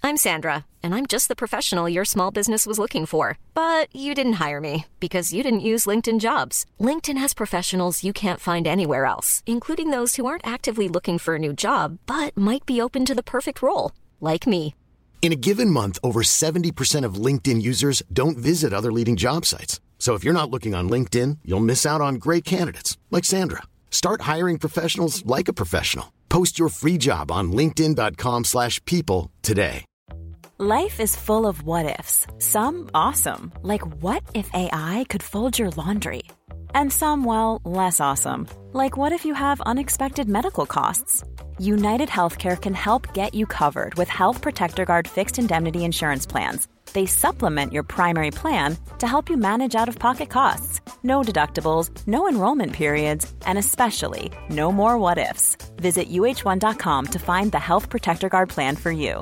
I'm Sandra, and I'm just the professional your small business was looking for. But you didn't hire me because you didn't use LinkedIn Jobs. LinkedIn has professionals you can't find anywhere else, including those who aren't actively looking for a new job, but might be open to the perfect role, like me. In a given month, over 70% of LinkedIn users don't visit other leading job sites. So if you're not looking on LinkedIn, you'll miss out on great candidates like Sandra. Start hiring professionals like a professional. Post your free job on linkedin.com/people today. Life is full of what-ifs. Some awesome, like what if AI could fold your laundry? And some, well, less awesome, like what if you have unexpected medical costs? United Healthcare can help get you covered with Health Protector Guard fixed indemnity insurance plans. They supplement your primary plan to help you manage out-of-pocket costs. No deductibles, no enrollment periods, and especially no more what-ifs. Visit uh1.com to find the Health Protector Guard plan for you.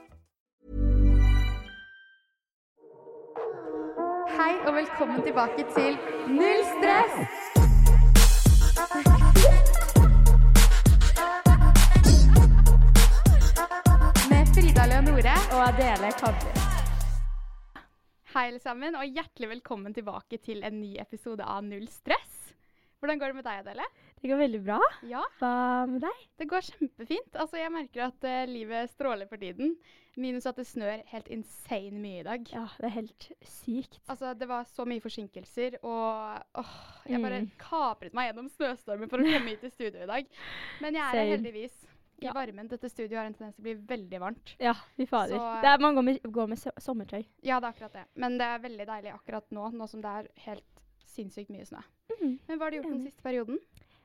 Hei og velkommen tilbake til Null Stress! Med Frida Leonore og Adele Kabri. Hei alle sammen, og hjertelig velkommen tilbake til en ny episode av Null Stress. Hvordan går det med deg, Adele? Det går veldig bra. Ja. Hva med deg? Det går kjempefint. Altså, jeg merker at livet stråler for tiden. Minus at det snør helt insane mye i dag. Ja, det er helt sykt. Altså, det var så mye forsinkelser, og jeg bare kapret meg gjennom snøstormen for å komme hit til studio i dag. Men jeg er her heldigvis i varmen. Dette studioet har en tendens til å bli veldig varmt. Ja, vi fader. Så, Man går med sommertøy. Ja, det er akkurat det. Men det er veldig deilig akkurat nå som det er helt sinnssykt mye snø. Men hva har du gjort den siste perioden?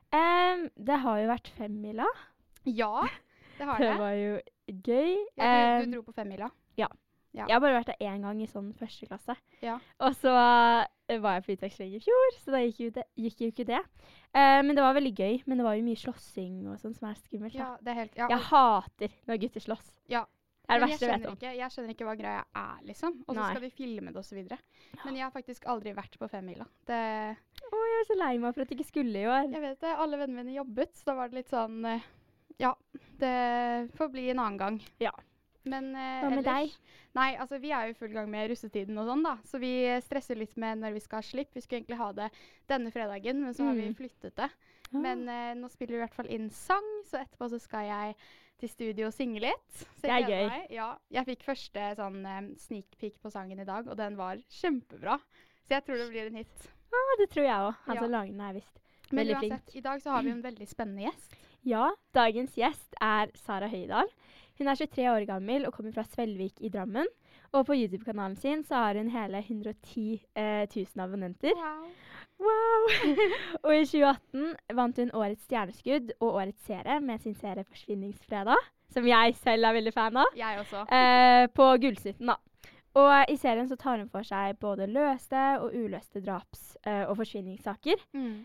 Det har jo vært 5-mila. Ja, det har det. Det var jo gøy. Ja, du dro på 5-mila? Ja. Jeg har bare vært der en gang i sånn første klasse. Ja. Og så var jeg på utveksling i fjor, så da gikk jo ikke det. Men det var veldig gøy, men det var jo mye slåssing og sånn som er skummelt. Ja, det er helt... Ja. Jeg hater når gutter slåss. Ja. Det er det verste jeg vet om. Jeg skjønner ikke hva greia er, liksom. Og så skal de filme det og så videre. Men jeg har faktisk aldri vært på 5-mila. Jeg er så lei meg for at jeg ikke skulle i år. Jeg vet det. Alle vennene mine jobbet, så da var det litt sånn... ja, det får bli en annen gang. Ja. Men hva med deg? Nei, altså vi er jo i full gang med russetiden og sånn da. Så vi stresser litt med når vi skal ha slipp. Vi skulle egentlig ha det denne fredagen, men så har vi flyttet det. Men nå spiller vi i hvert fall inn sang, så etterpå så skal jeg til studio og synge litt. Så det er gøy. Ja, jeg fikk første sånn sneak peek på sangen i dag, og den var kjempebra. Så jeg tror det blir en hit. Det tror jeg også. Han som lager den er visst veldig flink. Men uansett, i dag så har vi en veldig spennende gjest. Ja, dagens gjest er Sara Høydahl. Hun er 23 år gammel og kommer fra Svelvik i Drammen. Og på YouTube-kanalen sin så har hun hele 110 000 abonnenter. Wow! Og i 2018 vant hun Årets stjerneskudd og Årets serie med sin serie Forsvinningsfredag, som jeg selv er veldig fan av. Jeg også. På Gullsnutten da. Og i serien så tar hun for seg både løste og uløste draps- og forsvinningssaker.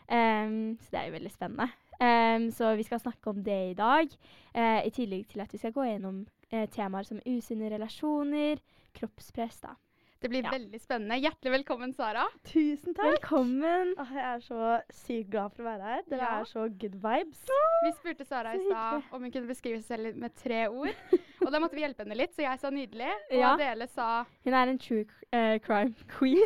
Så det er jo veldig spennende. Så vi skal snakke om det i dag, i tillegg til at vi skal gå gjennom temaer som usunne relasjoner, kroppspress da. Det blir veldig spennende. Hjertelig velkommen, Sara. Tusen takk. Velkommen. Jeg er så sykt glad for å være her. Dere er så good vibes. Vi spurte Sara i stad om hun kunne beskrive seg selv med 3 ord. Og da måtte vi hjelpe henne litt, så jeg sa nydelig. Og Adele sa... Hun er en true crime queen.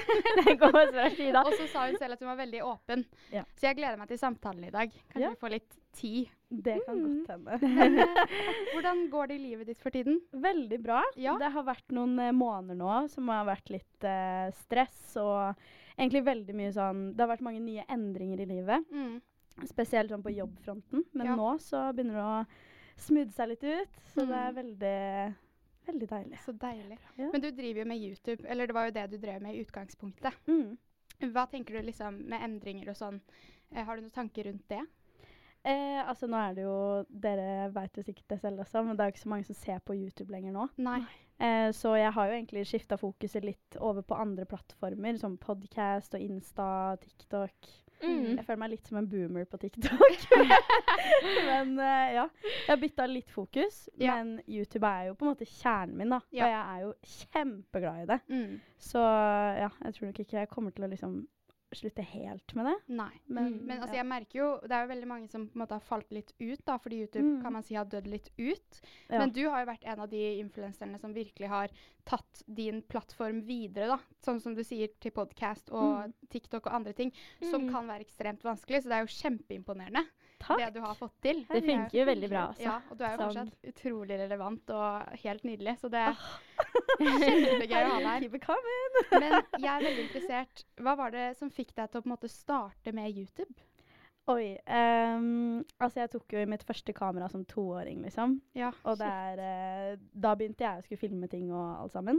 Og så sa hun selv at hun var veldig åpen. Ja. Så jeg gleder meg til samtalen i dag. Kanskje vi får litt tid. Det kan godt hende. Hvordan går det i livet ditt for tiden? Veldig bra. Ja. Det har vært noen måneder nå som har vært litt stress og egentlig veldig mye sånn, det har vært mange nye endringer i livet. Spesielt sånn på jobbfronten. Men nå så begynner det å smudde seg litt ut, så det er veldig deilig. Så deilig. Ja. Men du driver jo med YouTube, eller det var jo det du drev med i utgangspunktet. Hva tenker du liksom med endringer og sånn? Har du noen tanker rundt det? Altså nå er det jo, dere vet jo sikkert det selv også, men det er jo ikke så mange som ser på YouTube lenger nå. Nei. Så jeg har jo egentlig skiftet fokuset litt over på andre plattformer, som podcast og Insta, TikTok. Jeg føler meg litt som en boomer på TikTok. Men ja, jeg har byttet litt fokus, men YouTube er jo på en måte kjernen min da, og jeg er jo kjempeglad i det. Så ja, jeg tror nok ikke jeg kommer til å liksom slutte helt med det. Nei. Men Altså, jeg merker jo, det er jo veldig mange som på en måte har falt litt ut da, fordi YouTube kan man si har dødd litt ut. Ja. Men du har jo vært en av de influencerne som virkelig har tatt din plattform videre da. Sånn som du sier til podcast og TikTok og andre ting, som kan være ekstremt vanskelig. Så det er jo kjempeimponerende. Takk. Det du har fått til. Det funker jo veldig bra også. Ja, og du er jo Sånn. fortsatt utrolig relevant og helt nydelig, så det er kjempegøy å ha deg her. Keep it coming. Men jeg er veldig interessert. Hva var det som fikk deg til å på en måte starte med YouTube? Oi, altså jeg tok jo i mitt første kamera som 2-åring, liksom. Ja, Og da begynte jeg å skulle filme ting og alt sammen.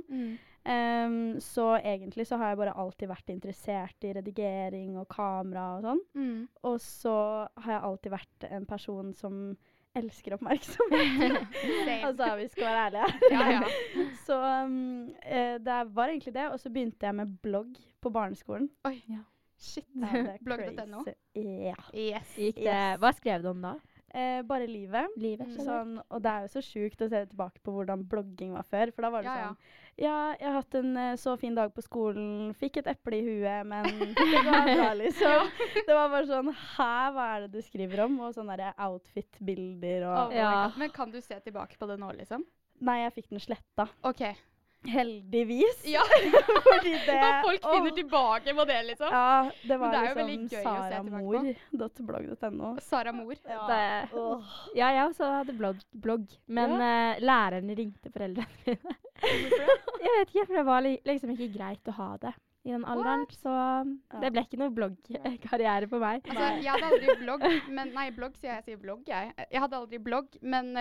Så egentlig så har jeg bare alltid vært interessert i redigering og kamera og sånn. Og så har jeg alltid vært en person som elsker oppmerksomhet. Altså, vi skal være ærlige. Ja. Så det var egentlig det, og så begynte jeg med blogg på barneskolen. Oi, shit. Ja, det er Blogg.no? crazy. Ja. Yes. Hva skrev du om da? Bare livet. Sånn, og det er jo så sjukt å se tilbake på hvordan blogging var før. For da var det sånn, ja, jeg har hatt en så fin dag på skolen, fikk et eple i huet, men det var bra, liksom. Det var bare sånn, hva er det du skriver om? Og sånne der outfit-bilder og... Men kan du se tilbake på det nå, liksom? Nei, jeg fikk den sletta. Ok. Heldigvis. Ja, Fordi det... og folk finner tilbake på det, liksom. Ja, det var Men det er jo veldig liksom gøy å se tilbake saramor.blogg.no. Sara Mor. Ja, jeg også hadde blogg, men læreren ringte foreldrene mine. Jeg vet ikke, for det var liksom ikke greit å ha det i den alderen, så det ble ikke noe bloggkarriere på meg. Altså, jeg hadde aldri blogg, men nei, blogg sier blogg, jeg. Jeg hadde aldri blogg, men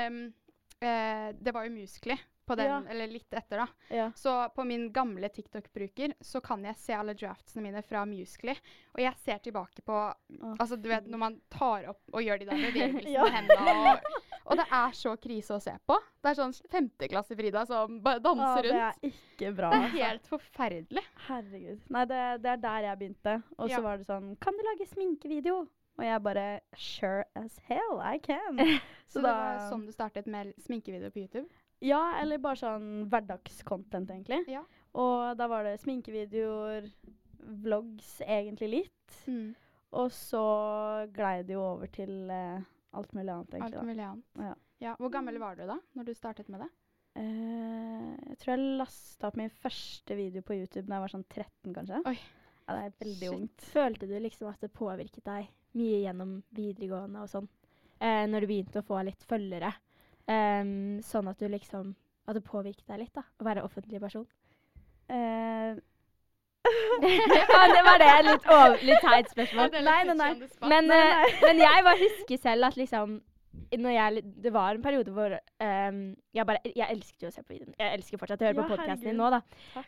det var jo Musical.ly på den, eller litt etter da. Ja. Så på min gamle TikTok-bruker så kan jeg se alle draftsene mine fra Musical.ly, og jeg ser tilbake på, altså du vet, når man tar opp og gjør de der bevegelsene med hendene, og det er så krise å se på. Det er sånn 5. klasse Frida som bare danser rundt. Det er ikke bra. Det er helt forferdelig. Herregud. Nei, det er der jeg begynte. Og så var det sånn, kan du lage sminkevideo? Og jeg bare, sure as hell, I can. Så det var sånn du startet med sminkevideo på YouTube? Ja, eller bare sånn hverdagscontent egentlig. Ja. Og da var det sminkevideoer, vlogs egentlig litt. Og så glei det jo over til alt mulig annet egentlig. Alt mulig annet. Ja. Hvor gammel var du da, når du startet med det? Jeg tror jeg lastet opp min første video på YouTube når jeg var sånn 13 kanskje. Oi. Ja, det er veldig ungt. Følte du liksom at det påvirket deg mye gjennom videregående og sånn, når du begynte å få litt følgere? Sånn at du liksom, at det påvirket deg litt da, å være offentlig person? Det var det, litt teit spørsmål. Nei. Men jeg bare husker selv at liksom, det var en periode hvor jeg elsket jo å se på videoen. Jeg elsker fortsatt å høre på podcasten din nå da.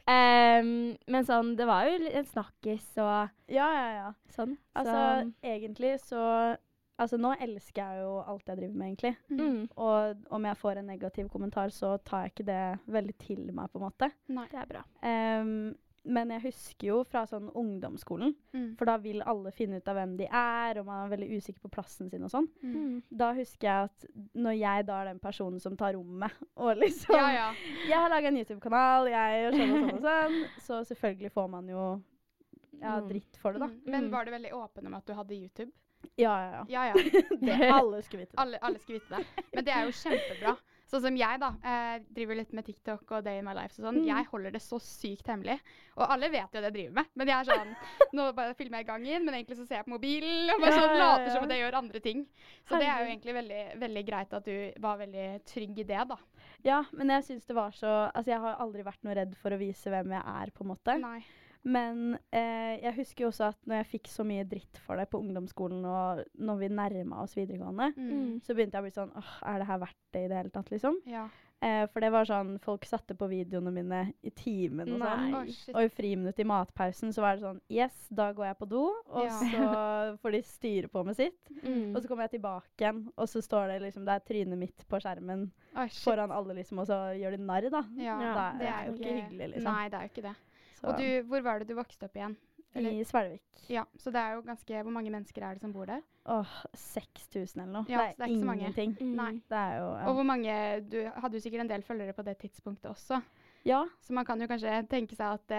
Men sånn, det var jo en snakkis og sånn. Altså, egentlig så... Altså, nå elsker jeg jo alt jeg driver med, egentlig. Og om jeg får en negativ kommentar, så tar jeg ikke det veldig til meg, på en måte. Nei, det er bra. Men jeg husker jo fra sånn ungdomsskolen, for da vil alle finne ut av hvem de er, og man er veldig usikker på plassen sin og sånn. Da husker jeg at når jeg da er den personen som tar rommet, og liksom, jeg har laget en YouTube-kanal, jeg gjør sånn og sånn, så selvfølgelig får man jo dritt for det da. Men var du veldig åpen om at du hadde YouTube? Ja. Alle skulle vite det. Alle skulle vite det. Men det er jo kjempebra. Sånn som jeg da, driver litt med TikTok og Day in my life og sånn. Jeg holder det så sykt hemmelig. Og alle vet jo det jeg driver med. Men jeg er sånn, nå bare filmer jeg i gangen, men egentlig så ser jeg på mobilen, og bare sånn later som at jeg gjør andre ting. Så det er jo egentlig veldig, veldig greit at du var veldig trygg i det da. Ja, men jeg synes det var så, altså jeg har aldri vært noe redd for å vise hvem jeg er på en måte. Nei. Men jeg husker jo også at når jeg fikk så mye dritt for det på ungdomsskolen, og når vi nærmet oss videregående, så begynte jeg å bli sånn, er det her verdt det i det hele tatt, liksom? Ja. For det var sånn, folk satte på videoene mine i timen og sånn. Og i friminutt i matpausen så var det sånn, yes, da går jeg på do, og så får de styre på med sitt. Og så kommer jeg tilbake igjen, og så står det liksom, det er trynet mitt på skjermen foran alle liksom, og så gjør de narr da. Ja, det er jo ikke hyggelig liksom. Nei, det er jo ikke det. Så. Og hvor var det du vokste opp igjen? I Svelvik. Ja, så det er jo ganske, hvor mange mennesker er det som bor der? 6000 eller noe. Ja, det er ikke ingenting. Nei. Det er jo, Og hvor mange, du hadde jo sikkert en del følgere på det tidspunktet også. Ja. Så man kan jo kanskje tenke seg at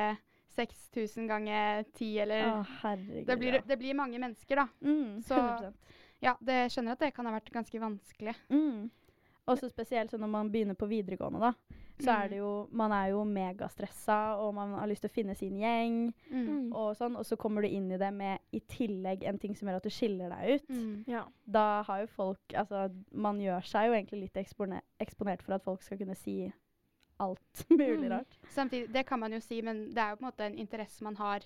6000 ganger 10, eller herregud, det blir mange mennesker, da. Så 100%. ja, det skjønner at det kan ha vært ganske vanskelig. Også spesielt så når man begynner på videregående, da, så er det jo, man er jo megastressa, og man har lyst til å finne sin gjeng, og sånn, og så kommer du inn i det med i tillegg en ting som gjør at du skiller deg ut. Ja. Da har jo folk, altså, man gjør seg jo egentlig litt eksponert for at folk skal kunne si alt mulig rart. Samtidig, det kan man jo si, men det er jo på en måte en interesse man har.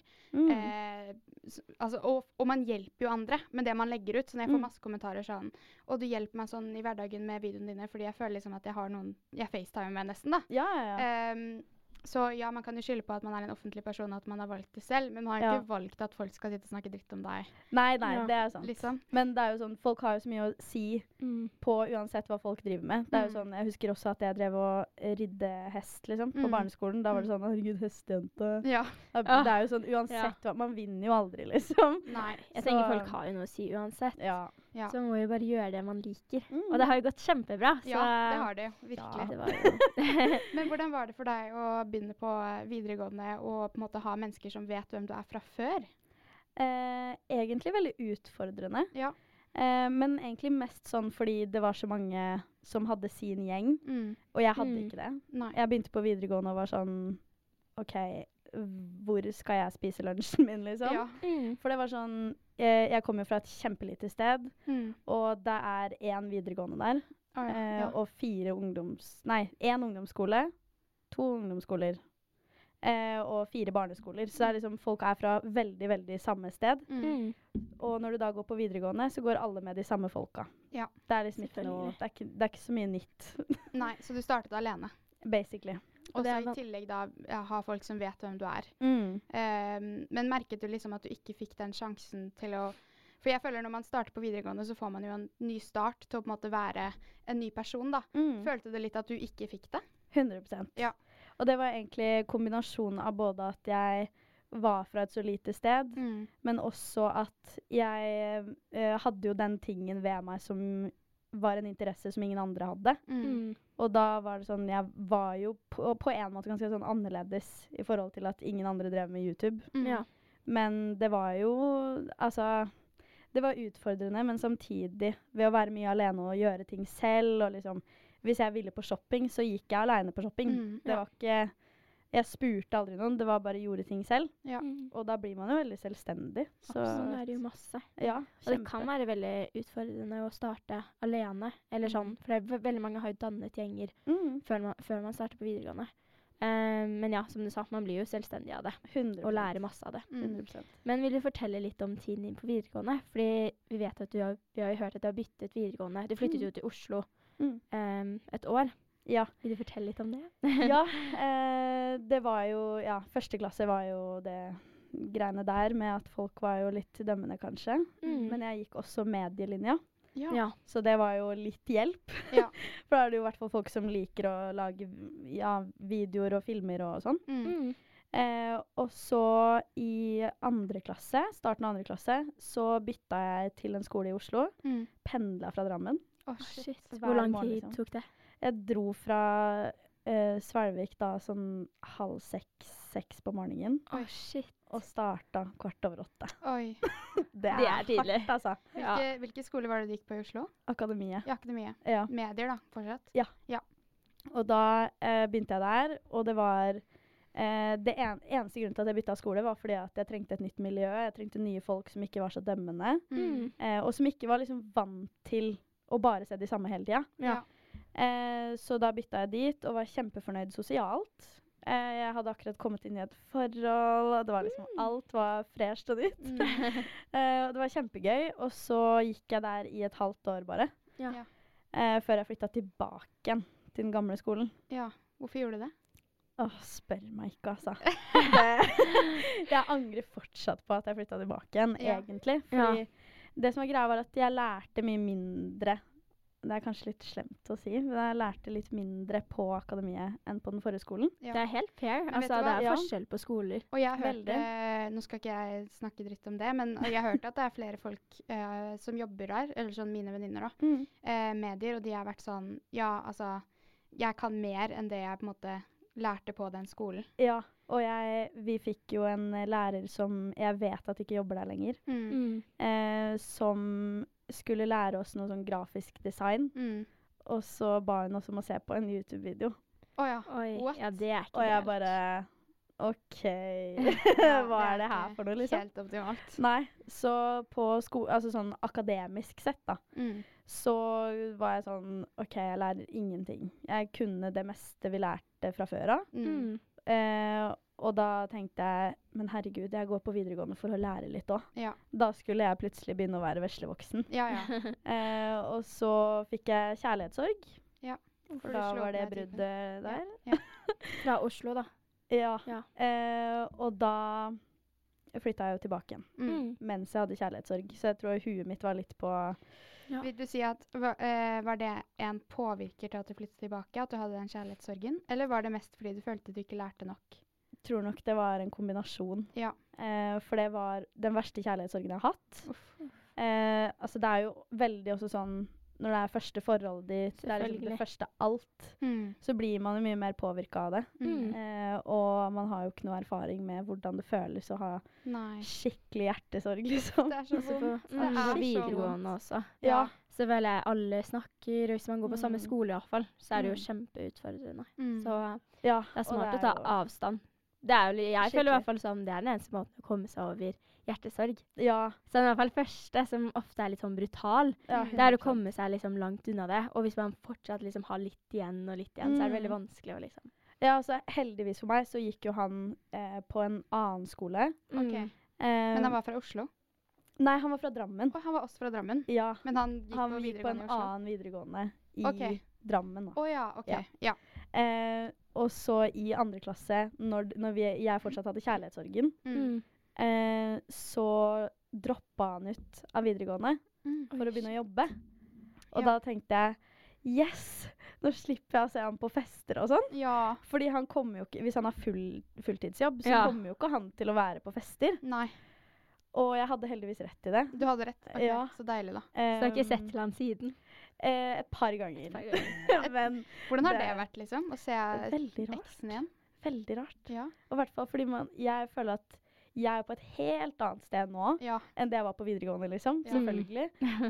Altså, og man hjelper jo andre med det man legger ut. Så når jeg får masse kommentarer sånn, og du hjelper meg sånn i hverdagen med videoene dine, fordi jeg føler liksom at jeg har noen jeg FaceTimer med nesten, da. Ja. Så ja, man kan jo skylde på at man er en offentlig person, at man har valgt det selv, men man har ikke valgt at folk skal sitte og snakke dritt om deg. Nei, det er sant. Liksom. Men det er jo sånn, folk har jo så mye å si på uansett hva folk driver med. Det er jo sånn, jeg husker også at jeg drev og ridde hest, liksom, på barneskolen. Da var det sånn, herregud, hestejente. Ja. Det er jo sånn, uansett hva, man vinner jo aldri, liksom. Nei. Jeg tenker folk har jo noe å si uansett. Ja. Så man må jo bare gjøre det man liker. Og det har jo gått kjempebra. Så ja, det har det jo. Virkelig. Ja, det var jo Men hvordan var det for deg å begynne på videregående og på en måte ha mennesker som vet hvem du er fra før? Egentlig veldig utfordrende. Ja. Men egentlig mest sånn fordi det var så mange som hadde sin gjeng, og jeg hadde ikke det. Nei. Jeg begynte på videregående og var sånn, ok, hvor skal jeg spise lunsjen min, liksom? Ja. For det var sånn, jeg kom jo fra et kjempelite sted, og det er 1 videregående der, og 1 ungdomsskole, 2 ungdomsskoler, og 4 barneskoler. Så det er liksom, folk er fra veldig, veldig samme sted. Og når du da går på videregående, så går alle med de samme folka. Ja. Det er liksom ikke noe, det er ikke så mye nytt. Nei, så du startet alene? Basically. Og så i tillegg da ha folk som vet hvem du er. Men merket du liksom at du ikke fikk den sjansen til å... For jeg føler når man starter på videregående, så får man jo en ny start til å på en måte være en ny person, da. Følte du litt at du ikke fikk det? 100%. Ja. Og det var egentlig kombinasjonen av både at jeg var fra et så lite sted, men også at jeg hadde jo den tingen ved meg som var en interesse som ingen andre hadde. Og da var det sånn, jeg var jo på en måte ganske sånn annerledes i forhold til at ingen andre drev med YouTube. Men det var jo, altså, det var utfordrende, men samtidig ved å være mye alene og gjøre ting selv, og liksom, hvis jeg ville på shopping, så gikk jeg alene på shopping. Det var ikke, jeg spurte aldri noen, det var bare gjorde ting selv. Og da blir man jo veldig selvstendig. Så sånn er det jo masse. Ja, og det kan være veldig utfordrende å starte alene, eller sånn, for veldig mange har jo dannet gjenger før man starter på videregående. Men ja, som du sa, man blir jo selvstendig av det, 100%. og lærer masse av det. 100%. Men vil du fortelle litt om tiden din på videregående? Fordi vi vet at vi har jo hørt at du har byttet videregående. Du flyttet jo til Oslo et år. Ja. Vil du fortelle litt om det? Ja, det var jo, ja, første klasse var jo det greiene der med at folk var jo litt dømmende kanskje. Men jeg gikk også medielinja. Ja. Så det var jo litt hjelp. Ja. For da er det jo i hvert fall folk som liker å lage videoer og filmer og sånn. Og så i starten av andre klasse, så bytta jeg til en skole i Oslo. Pendla fra Drammen. Shit. Hvor lang tid tok det? Jeg dro fra Svelvik da sånn 5:30-6 på morgenen. Shit. Og starta 7:15. Oi. Det er tidlig. Hardt, altså. Hvilke skole var det du gikk på i Oslo? Akademiet. Ja, Akademiet. Ja. Medier da, fortsatt? Ja. Og da begynte jeg der, og det var det eneste grunnen til at jeg bytta skole var fordi at jeg trengte et nytt miljø. Jeg trengte nye folk som ikke var så dømmende, og som ikke var liksom vant til å bare se de samme hele tida. Ja. Så da bytta jeg dit, og var kjempefornøyd sosialt. Jeg hadde akkurat kommet inn i et forhold, og det var liksom, alt var fresht og nytt. Og det var kjempegøy, og så gikk jeg der i et halvt år bare. Ja. Før jeg flyttet tilbake igjen til den gamle skolen. Ja, hvorfor gjorde du det? Spør meg ikke, altså. Jeg angrer fortsatt på at jeg flyttet tilbake igjen, egentlig. Fordi det som var greia var at jeg lærte mye mindre. Det er kanskje litt slemt å si, men jeg lærte litt mindre på akademiet enn på den forrige skolen. Ja. Det er helt fair. Altså, det er forskjell på skoler. Og jeg hørte, nå skal ikke jeg snakke dritt om det, men jeg hørte at det er flere folk som jobber der, eller sånn mine venninner da, medier, og de har vært sånn, ja, altså, jeg kan mer enn det jeg på en måte lærte på den skolen. Ja, og vi fikk jo en lærer som jeg vet at ikke jobber der lenger, som skulle lære oss noe sånn grafisk design, og så ba hun oss om å se på en YouTube-video. Oi, ja, det ikke og jeg bare, ok, hva er det her for noe, liksom? Helt optimalt. Nei, så på altså sånn akademisk sett da, så var jeg sånn, ok, jeg lærer ingenting. Jeg kunne det meste vi lærte fra før av. Og da tenkte jeg, men herregud, jeg går på videregående for å lære litt også. Ja. Da skulle jeg plutselig begynne å være veslevoksen. Ja. Og så fikk jeg kjærlighetssorg. Ja. For da var det bruddet der. Ja. Fra Oslo, da. Ja. Og da flyttet jeg jo tilbake igjen, mens jeg hadde kjærlighetssorg. Så jeg tror huet mitt var litt på... Ja. Vil du si at var det en påvirker til at du flyttet tilbake, at du hadde den kjærlighetssorgen? Eller var det mest fordi du følte du ikke lærte nok? Jeg tror nok det var en kombinasjon. Ja. For det var den verste kjærlighetssorgen jeg har hatt. Altså det er jo veldig også sånn, når det er første forholdet ditt, det er liksom det første alt, så blir man jo mye mer påvirket av det. Og man har jo ikke noe erfaring med hvordan det føles å ha skikkelig hjertesorg, liksom. Det er så vondt. Det er videregående også. Ja. Så vel alle snakker, og hvis man går på samme skole i hvert fall, så er det jo kjempeutfordrende. Så det er smart å ta avstand. Det er jo, jeg føler i hvert fall som det er den eneste måten å komme seg over hjertesorg. Ja. Så det er i hvert fall første, som ofte er litt sånn brutal, det er å komme seg liksom langt unna det. Og hvis man fortsatt liksom har litt igjen og litt igjen, så er det veldig vanskelig å liksom... Ja, altså heldigvis for meg så gikk jo han på en annen skole. Ok. Men han var fra Oslo? Nei, han var fra Drammen. Han var også fra Drammen? Ja. Men han gikk på videregående i Oslo? Han gikk på en annen videregående i Drammen. Ja, ok. Ja. Og så i andre klasse, når jeg fortsatt hadde kjærlighetssorgen, så droppet han ut av videregående for å begynne å jobbe. Og da tenkte jeg, yes, nå slipper jeg å se han på fester og sånn. Ja. Fordi han kommer jo ikke, hvis han har fulltidsjobb, så kommer jo ikke han til å være på fester. Nei. Og jeg hadde heldigvis rett til det. Du hadde rett? Ok, ja. Så deilig da. Så du har ikke sett til han siden? Et par ganger. Men hvordan har det vært liksom, å se eksen igjen? Veldig rart. Ja. Og i hvert fall fordi jeg føler at jeg er på et helt annet sted nå enn det jeg var på videregående, liksom. Selvfølgelig.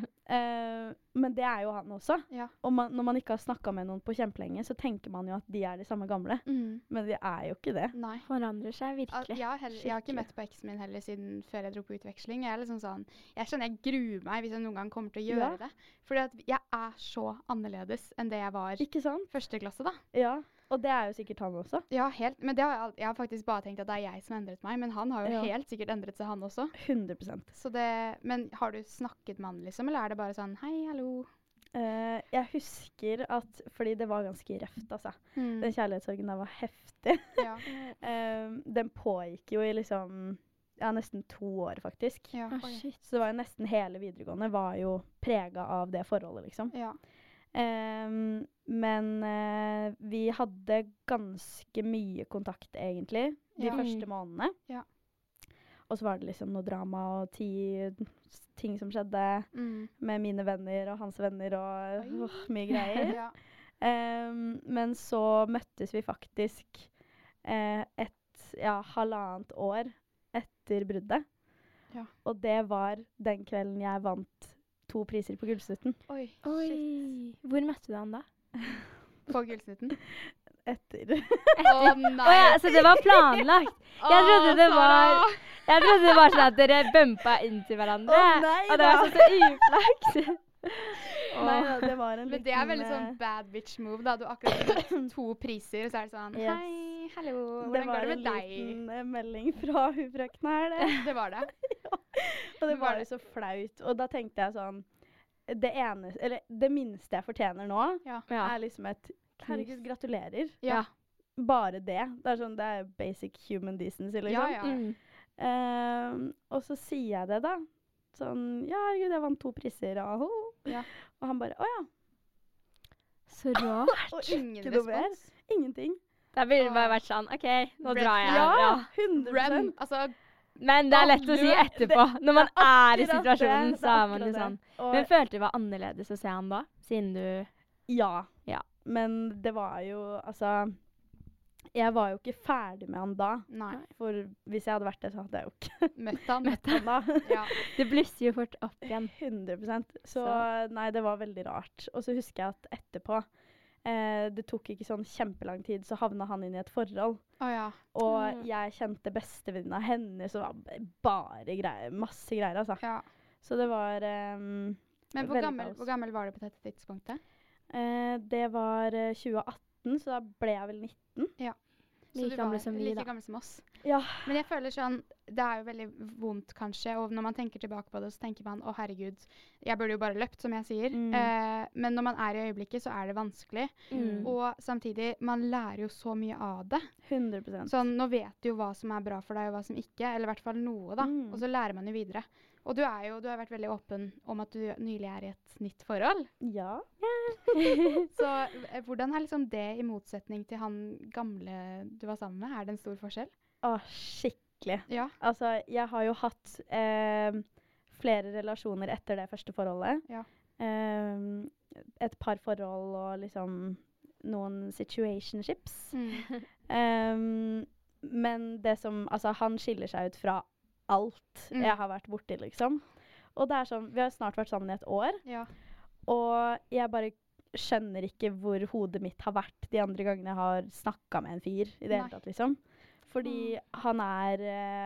Men det er jo han også. Ja. Og når man ikke har snakket med noen på kjempelenge, så tenker man jo at de er de samme gamle. Men de er jo ikke det. Nei. Forandrer seg virkelig. Jeg har ikke møtt på eksen min heller siden før jeg dro på utveksling. Jeg er liksom sånn, jeg kjenner jeg gruer meg hvis jeg noen gang kommer til å gjøre det. Fordi at jeg er så annerledes enn det jeg var første klasse da. Ja. Og det er jo sikkert han også. Ja, helt. Men jeg har faktisk bare tenkt at det er jeg som endret meg, men han har jo helt sikkert endret seg han også. 100%. Så men har du snakket med han liksom, eller er det bare sånn, hei, hallo? Jeg husker at, fordi det var ganske røft, altså. Den kjærlighetssorgen der var heftig. Ja. Den pågikk jo i liksom, nesten 2 år faktisk. Ja. Så det var jo nesten hele videregående var jo preget av det forholdet, liksom. Ja. Men vi hadde ganske mye kontakt egentlig de første månedene. Ja. Og så var det liksom noe drama og 10 ting som skjedde med mine venner og hans venner og mye greier. Ja. Men så møttes vi faktisk et 1,5 år etter bruddet. Ja. Og det var den kvelden jeg vant 2 priser på Gullsnutten. Oi. Hvor møtte du han da? På Gullsnutten? Etter. Nei. Så det var planlagt. Jeg trodde det var sånn at dere bumpa inn til hverandre. Nei, og det var så uflaks. Nei, det var en liten... Men det er veldig sånn bad bitch move da. Du akkurat har 2 priser, og så er det sånn, hei, hallo, hvordan går det med deg? Det var en liten melding fra frøken her, det. Det var det? Ja. Og det var så flaut. Og da tenkte jeg sånn, det minste jeg fortjener nå, er liksom herregud, gratulerer. Ja. Bare det. Det er sånn, det er basic human decency, liksom. Ja. Og så sier jeg det da. Sånn, herregud, jeg vant 2 priser, og han bare, åja. Så rart. Og ingen respons. Ingenting. Da ville det bare vært sånn, ok, nå drar jeg. Ja, 100%. Altså, men det er lett å si etterpå. Når man er i situasjonen, så er man jo sånn. Men følte du det var annerledes å se han da? Siden du... Ja. Men det var jo, altså... jeg var jo ikke ferdig med han da. Nei. For hvis jeg hadde vært det, så hadde jeg jo ikke Møtt han. møtt han da. Ja. Det blusser jo fort opp igjen. 100%. Så nei, det var veldig rart. Og så husker jeg at etterpå, det tok ikke sånn kjempelang tid, så havna han inn i et forhold. Ja. Og jeg kjente bestevenninna hennes, og bare greier, masse greier, altså. Ja. Så det var Men hvor gammel var du på dette tidspunktet? det var 2018, så da ble jeg vel 19. Ja. Så Like du gamle var som vi, like da. gammel som oss. Ja. Men jeg føler sånn, det er jo veldig vondt kanskje, og når man tenker tilbake på det, så tenker man, å herregud, jeg burde jo bare løpt, som jeg sier. Men når man er i øyeblikket, så er det vanskelig. Og samtidig, man lærer jo så mye av det. 100%. Sånn, nå vet du jo hva som er bra for deg, og hva som ikke, eller i hvert fall noe da. Og så lærer man jo videre. Og du har vært veldig åpen om at du nylig er i et nytt forhold. Ja. Så hvordan er liksom det i motsetning til han gamle du var sammen med? Er det en stor forskjell? Skikkelig. Ja. Altså, jeg har jo hatt flere relasjoner etter det første forholdet. Ja. Et par forhold og liksom noen situationships. Men det som, altså han skiller seg ut fra alt jeg har vært borti, liksom. Og det er sånn, vi har snart vært sammen i et år, og jeg bare skjønner ikke hvor hodet mitt har vært de andre gangene jeg har snakket med en fyr i det hele tatt, liksom. Fordi han er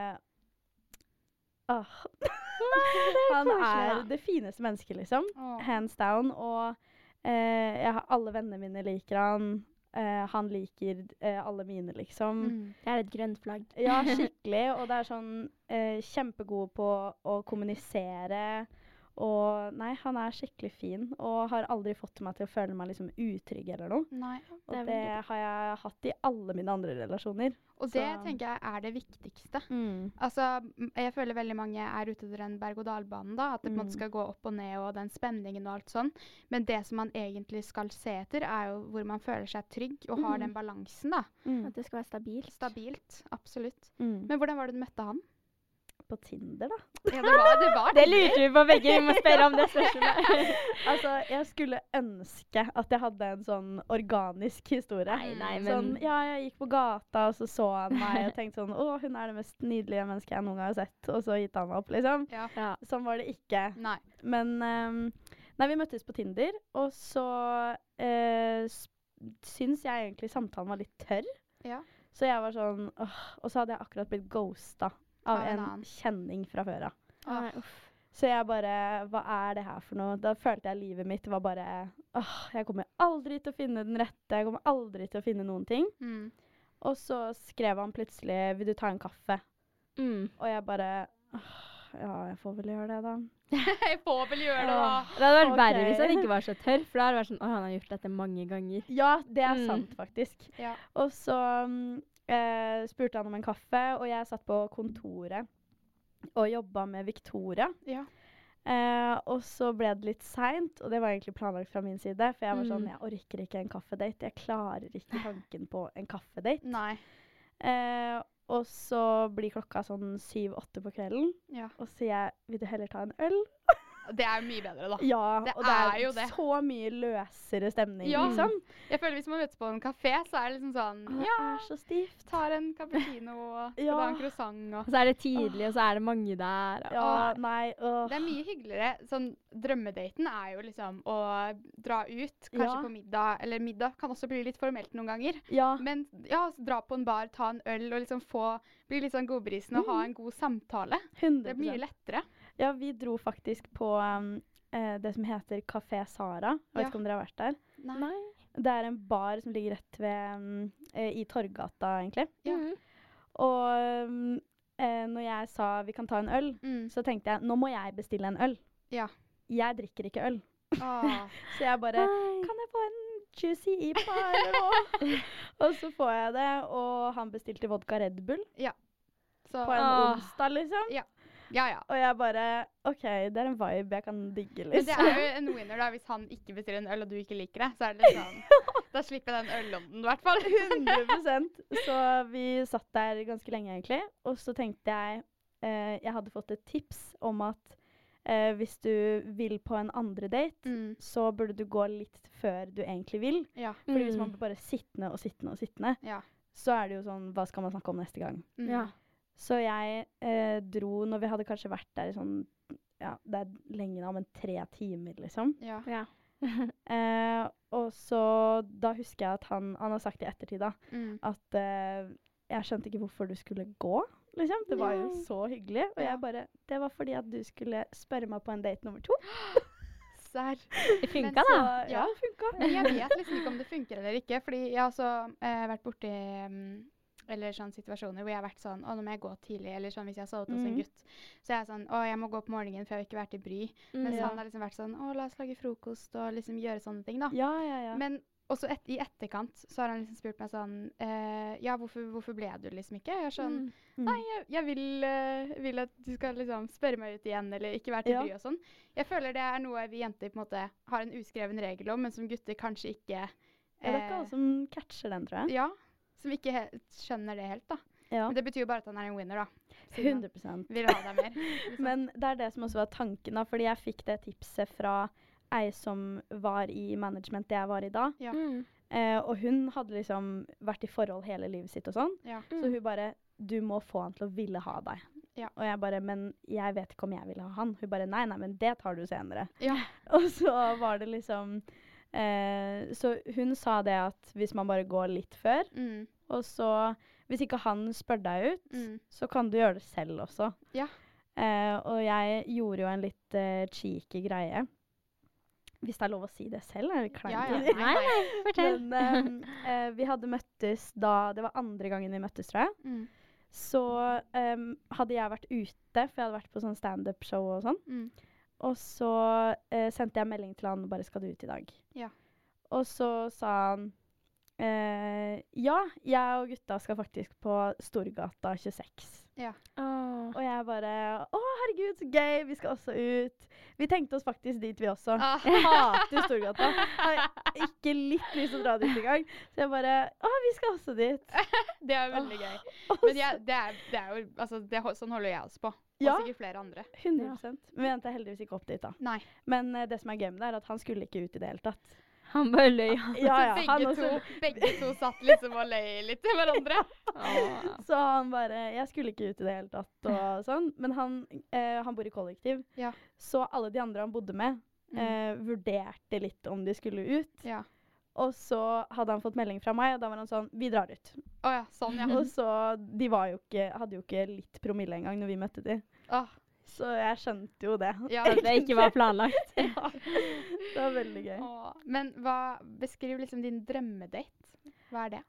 han er det fineste mennesket, liksom. Hands down. Og alle vennene mine liker han. Han liker alle mine, liksom. Det er et grønt flagg. Ja, skikkelig. Og det er sånn kjempegod på å kommunisere. Og nei, han er skikkelig fin. Og har aldri fått meg til å føle meg liksom utrygg eller noe. Nei. Og det har jeg hatt i alle mine andre relasjoner. Og det tenker jeg er det viktigste. Altså, jeg føler veldig mange er ute til den berg-og-dal-banen da, at det på en måte skal gå opp og ned, og den spenningen og alt sånn. Men det som man egentlig skal se etter, er jo hvor man føler seg trygg, og har den balansen da. At det skal være stabilt. Stabilt, absolutt. Men hvordan var det du møtte han? På Tinder, da. Ja, det var det lurte vi på begge, vi må spørre om det spørsmålet. Altså, jeg skulle ønske at jeg hadde en sånn organisk historie. Nei, men... Sånn, ja, jeg gikk på gata, og så han meg, og tenkte sånn, å, hun er det mest nydelige mennesket jeg noen gang har sett, og så gitt han opp, liksom. Ja. Sånn var det ikke. Nei. Men, nei, vi møttes på Tinder, og så syns jeg egentlig samtalen var litt tørr. Ja. Så jeg var sånn, og så hadde jeg akkurat blitt ghostet av en kjenning fra før av. Så jeg bare, hva er det her for noe? Da følte jeg livet mitt var bare, jeg kommer aldri til å finne den rette, jeg kommer aldri til å finne noen ting. Og så skrev han plutselig, vil du ta en kaffe? Og jeg bare, ja, jeg får vel gjøre det da. Jeg får vel gjøre det da. Det hadde vært verre hvis han ikke var så tørr, for da hadde det vært sånn, han har gjort dette mange ganger. Ja, det er sant faktisk. Ja. Og så spurte han om en kaffe, og jeg satt på kontoret og jobbet med Victoria. Ja. Og så ble det litt sent, og det var egentlig planlagt fra min side, for jeg var sånn, jeg orker ikke en kaffedate. Jeg klarer ikke tanken på en kaffedate. Nei. Og så blir klokka sånn 7-8 på kvelden, og så sier jeg, vil du heller ta en øl? Det er jo mye bedre da. Ja, det og det er jo det. Så mye løsere stemning, liksom. Jeg føler hvis man møtes på en kafé, så er det liksom sånn, det er så stivt. Tar en cappuccino og skal ta en croissant. Og så er det tidlig, og så er det mange der. Det er mye hyggeligere. Sånn, drømmedaten er jo liksom å dra ut, kanskje på middag, eller middag kan også bli litt formelt noen ganger. Men dra på en bar, ta en øl, og liksom bli litt sånn godbrisen og ha en god samtale. 100%. Det er mye lettere. Ja, vi dro faktisk på det som heter Café Sara. Jeg vet ikke om dere har vært der. Nei. Det er en bar som ligger rett ved i Torggata, egentlig. Ja. Og når jeg sa vi kan ta en øl, så tenkte jeg, nå må jeg bestille en øl. Ja. Jeg drikker ikke øl. Så jeg bare, kan jeg få en juicy IPA eller noe? Og så får jeg det, og han bestilte vodka Red Bull. Ja. Så, på en onsdag, liksom. Ja. Og jeg bare, ok, det er en vibe jeg kan digge, liksom. Men det er jo en winner da, hvis han ikke bestiller en øl, og du ikke liker det, så er det litt sånn, da slipper jeg den ølånden i hvert fall. 100%. Så vi satt der ganske lenge, egentlig. Og så tenkte jeg hadde fått et tips om at hvis du vil på en andre date, så burde du gå litt før du egentlig vil. Ja. Fordi hvis man blir bare sittende og sittende og sittende, så det jo sånn, hva skal man snakke om neste gang? Ja. Så jeg dro, når vi hadde kanskje vært der i sånn, ja, det lenge da, men 3 timer liksom. Ja. Og så da husker jeg at han har sagt i ettertid da, at jeg skjønte ikke hvorfor du skulle gå, liksom. Det var jo så hyggelig, og jeg bare, det var fordi at du skulle spørre meg på en date nummer 2. Serr. Det funket da. Ja, det funket. Men jeg vet liksom ikke om det funker eller ikke, fordi jeg har også vært borti eller sånne situasjoner hvor jeg har vært sånn, nå må jeg gå tidlig, eller sånn hvis jeg har sovet hos en gutt. Så jeg er sånn, jeg må gå på morgenen, for jeg har ikke vært i bry. Mens han har liksom vært sånn, la oss lage frokost og liksom gjøre sånne ting da. Ja. Men også i etterkant så har han liksom spurt meg sånn, hvorfor ble du liksom ikke? Jeg er sånn, nei, jeg vil at du skal liksom spørre meg ut igjen, eller ikke være til bry og sånn. Jeg føler det noe vi jenter på en måte har en uskreven regel om, men som gutter kanskje ikke... det ikke alle som catcher den, tror jeg. Ja, som ikke skjønner det helt da. Ja. Men det betyr jo bare at han en winner da. 100%. Vil ha deg mer. Liksom. Men det det som også var tanken da, fordi jeg fikk det tipset fra ei som var i management det jeg var i da. Ja. Og hun hadde liksom vært i forhold hele livet sitt og sånn. Ja. Så hun bare, du må få han til å ville ha deg. Ja. Og jeg bare, men jeg vet ikke om jeg vil ha han. Hun bare, nei, men det tar du senere. Ja. Og så var det liksom... så hun sa det at hvis man bare går litt før, og så hvis ikke han spør deg ut, så kan du gjøre det selv også. Ja. Og jeg gjorde jo en litt cheeky greie. Hvis det lov å si det selv, det kleint? Ja. Nei, fortell. Men vi hadde møttes da, det var andre gangen vi møttes, tror jeg. Så hadde jeg vært ute, for jeg hadde vært på sånn stand-up-show og sånn. Og så sendte jeg melding til han, bare skal du ut i dag? Ja. Og så sa han, ja, jeg og gutta skal faktisk på Storgata 26. Ja. Og jeg bare, herregud, så gøy, vi skal også ut. Vi tenkte oss faktisk dit vi også. Hater Storgata. Har ikke litt lyst til å dra dit i gang. Så jeg bare, vi skal også dit. Det veldig gøy. Men det jo, altså, sånn holder jeg oss på. Og sikkert flere andre. 100%. Men vi endte heldigvis ikke opp dit da. Nei. Men det som gøy med det at han skulle ikke ut i det hele tatt. Han bare løy. Begge to satt liksom og løy litt til hverandre. Så han bare, jeg skulle ikke ut i det hele tatt og sånn. Men han bor i kollektiv. Ja. Så alle de andre han bodde med vurderte litt om de skulle ut. Ja. Og så hadde han fått melding fra meg, og da var han sånn, vi drar ut. Sånn, ja. Og så, de hadde jo ikke litt promille engang når vi møtte de. Så jeg skjønte jo det. Ja, det ikke var planlagt. Ja, det var veldig gøy. Men beskriv liksom din drømmedate. Hva det?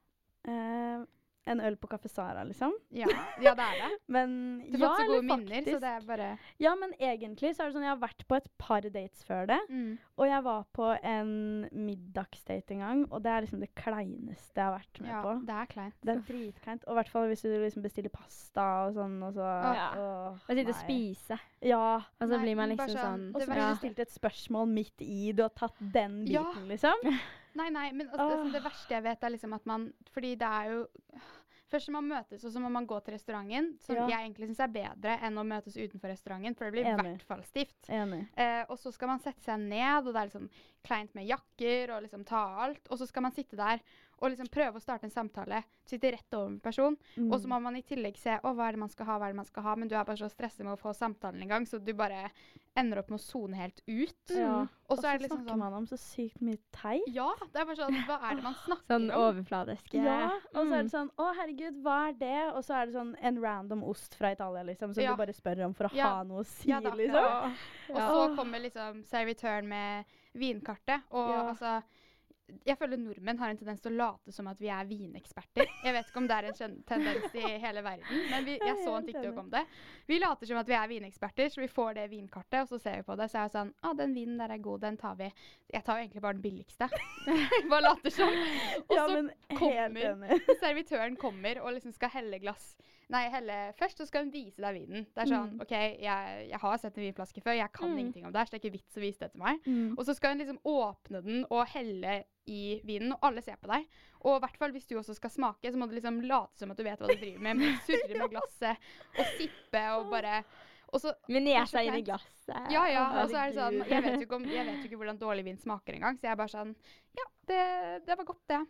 En øl på Café Sara, liksom. Ja, det det. Men du har fått så gode minner, så det bare... Ja, men egentlig så det sånn, jeg har vært på et par dates før det. Og jeg var på en middagsdate en gang, og det liksom det kleineste jeg har vært med på. Ja, det kleint. Det dritkleint. Og i hvert fall hvis du liksom bestiller pasta og sånn, og så... Og sitte og spise. Ja. Og så blir man liksom sånn... Og så blir du stilt et spørsmål midt i, du har tatt den biten, liksom. Nei, men det verste jeg vet liksom at man, fordi det jo, først når man møtes, og så må man gå til restauranten, som jeg egentlig synes bedre enn å møtes utenfor restauranten, for det blir i hvert fall stivt. Og så skal man sette seg ned, og det liksom kleint med jakker, og liksom ta alt, og så skal man sitte der, og liksom prøve å starte en samtale, sitte rett over med person, og så må man i tillegg se, hva det man skal ha, men du bare så stresset med å få samtalen en gang, så du bare ender opp med å zone helt ut. Og så det liksom snakker man om så sykt mye teit. Ja, det bare sånn, hva det man snakker sånn om? Overfladisk. Ja, og så det sånn, herregud, hva det? Og så det sånn en random ost fra Italia, liksom, som du bare spør om for å ha noe å si, liksom. Og så kommer liksom servitøren med vinkartet, og altså... Jeg føler nordmenn har en tendens til å late som at vi vineksperter. Jeg vet ikke om det en tendens i hele verden, men jeg så en TikTok om det. Vi later som at vi vineksperter, så vi får det vinkartet, og så ser vi på det, så jeg sånn, den vinen der god, den tar vi. Jeg tar jo egentlig bare den billigste. Bare later som. Og så kommer servitøren og liksom skal helle glass. Nei, først så skal hun vise deg vinen. Det sånn, ok, jeg har sett en vinflaske før, jeg kan ingenting om det, så det ikke vits å vise det til meg. Og så skal hun liksom åpne den og helle i vinen, og alle ser på deg. Og i hvert fall hvis du også skal smake, så må du liksom late som at du vet hva du driver med, surre med glasset, og sippe, og bare... Og så, med nesa inn i glasset. Ja, og så det sånn, jeg vet jo ikke hvordan dårlig vin smaker en gang, så jeg bare sånn, ja, det var godt det.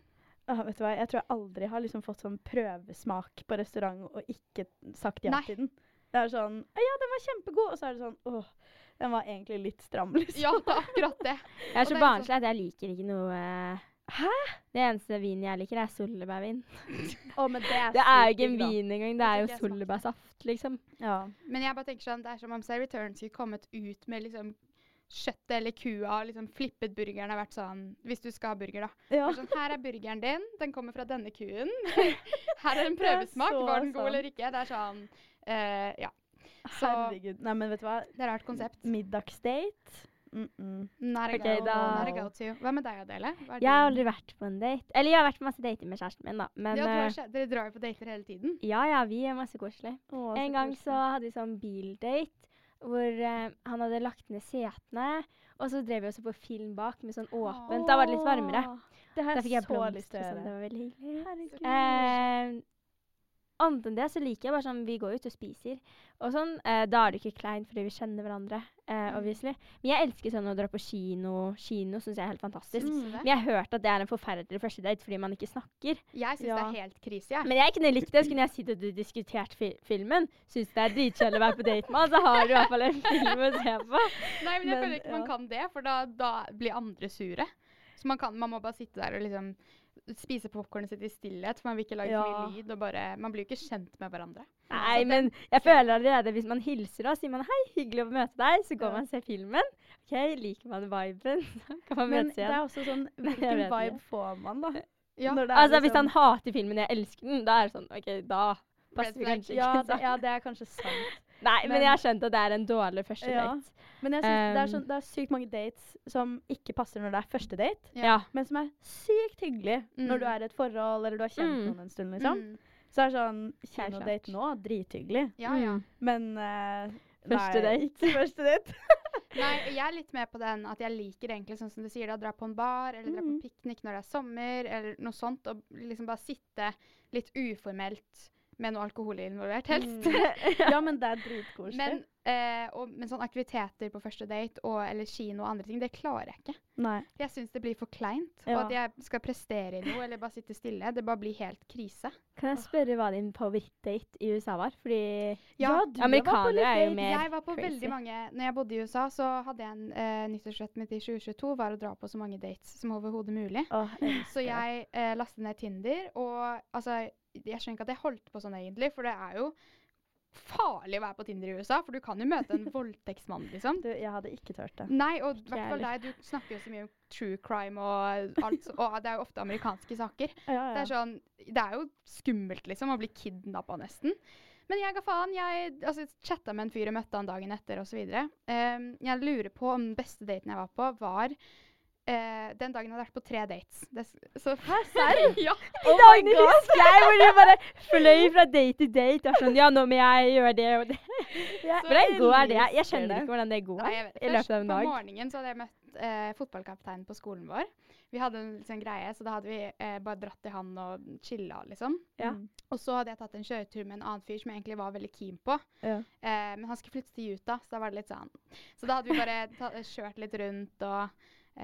Vet du hva, jeg tror jeg aldri har liksom fått sånn prøvesmak på restaurant og ikke sagt ja til den. Det er sånn, ja, den var kjempegod, og så er det sånn, den var egentlig litt stram, liksom. Ja, det er akkurat det. Jeg er så barnslig at jeg liker ikke noe... Hæ? Det eneste vin jeg liker er solbærvin. Men det er jo ikke en vin engang, det er jo solbærsaft, liksom. Ja. Men jeg bare tenker sånn, det er som om Say Return skulle kommet ut med liksom kjøttet eller kua, liksom flippet burgeren har vært sånn, hvis du skal ha burger da. Ja. Sånn, her er burgeren din, den kommer fra denne kuen. Her er en prøvesmak, var den god eller ikke? Det er sånn, ja. Så, herregud. Nei, men vet du hva? Det er et rart konsept. Middagsdate? Not a go to. Hva med deg, Adele? Jeg har aldri vært på en date. Eller jeg har vært på masse dater med kjæresten min, da. Men, dere drar jo på dater hele tiden? Ja, vi er masse koselig. En gang så hadde vi sånn bildate, hvor han hadde lagt ned setene, og så drev vi også på film bak med sånn åpent. Da var det litt varmere. Det har jeg så lyst til å gjøre. Det var veldig hyggelig. Annet enn det så liker jeg bare sånn, vi går ut og spiser. Og sånn, da er det ikke kleint fordi vi kjenner hverandre, obviously. Men jeg elsker sånn å dra på kino. Kino synes jeg er helt fantastisk. Men jeg har hørt at det er en forferdelig første date fordi man ikke snakker. Jeg synes det er helt krise, jeg. Men jeg kunne likt det. Så kunne jeg sittet og diskutert filmen. Synes det er dritkjølig å være på date med han, så har du i hvert fall en film å se på. Nei, men jeg føler ikke man kan det, for da blir andre sure. Så man må bare sitte der og liksom spise popcornet sitt i stillhet, for man vil ikke lage så mye lyd, og man blir jo ikke kjent med hverandre. Nei, men jeg føler allerede, hvis man hilser da, sier man hei, hyggelig å møte deg, så går man og ser filmen. Ok, liker man viben, så kan man møtes igjen. Men det er også sånn, hvilken vibe får man da? Ja. Altså, hvis han hater filmen, jeg elsker den, da er det sånn, ok, da passer vi kanskje ikke. Ja, det er kanskje sant. Nei, men jeg har skjønt at det er en dårlig første date. Men jeg synes det er sykt mange dates som ikke passer når det er første date, men som er sykt hyggelig når du er i et forhold, eller du har kjent noen en stund, liksom. Så er det sånn, kinodate nå, drithyggelig. Ja. Men første date. Nei, jeg er litt med på den at jeg liker egentlig, sånn som du sier, da, dra på en bar, eller dra på piknik når det er sommer, eller noe sånt, og liksom bare sitte litt uformelt med noe alkohol involvert, helst. Ja, men det er dritkoselig. Men sånn aktiviteter på første date, eller kino og andre ting, det klarer jeg ikke. Nei. Jeg synes det blir for kleint, og at jeg skal prestere i noe, eller bare sitte stille, det bare blir helt krise. Kan jeg spørre hva din favorittdate i USA var? Fordi amerikanere er jo mer jeg var på veldig mange, når jeg bodde i USA, så hadde jeg en nyttårsrett mitt i 2022, var å dra på så mange dates som overhodet mulig. Så jeg lastet ned Tinder, og altså, jeg skjønner ikke at jeg holdt på sånn egentlig, for det er jo farlig å være på Tinder i USA, for du kan jo møte en voldtektsmann, liksom. Jeg hadde ikke tørt det. Nei, og i hvert fall deg, du snakker jo så mye om true crime og alt, og det er jo ofte amerikanske saker. Ja. Det er jo skummelt, liksom, å bli kidnappet nesten. Men jeg ga faen, jeg chattet med en fyr jeg møtte han dagen etter, og så videre. Jeg lurer på om den beste daten jeg var på var den dagen jeg hadde vært på 3 dates. Hæ, serr? Ja. I dagen husker jeg hvor du bare fløy fra date til date. Og sånn, ja, nå må jeg gjøre det og det. Hvordan går det? Jeg skjønner ikke hvordan det går. Nei, I løpet av en dag. På morgenen så hadde jeg møtt fotballkapteinen på skolen vår. Vi hadde en sånn greie, så da hadde vi bare dratt til han og chilla, liksom. Ja. Og så hadde jeg tatt en kjøretur med en annen fyr som jeg egentlig var veldig keen på. Ja. Men han skulle flytte til Utah, så da var det litt sånn. Så da hadde vi bare kjørt litt rundt og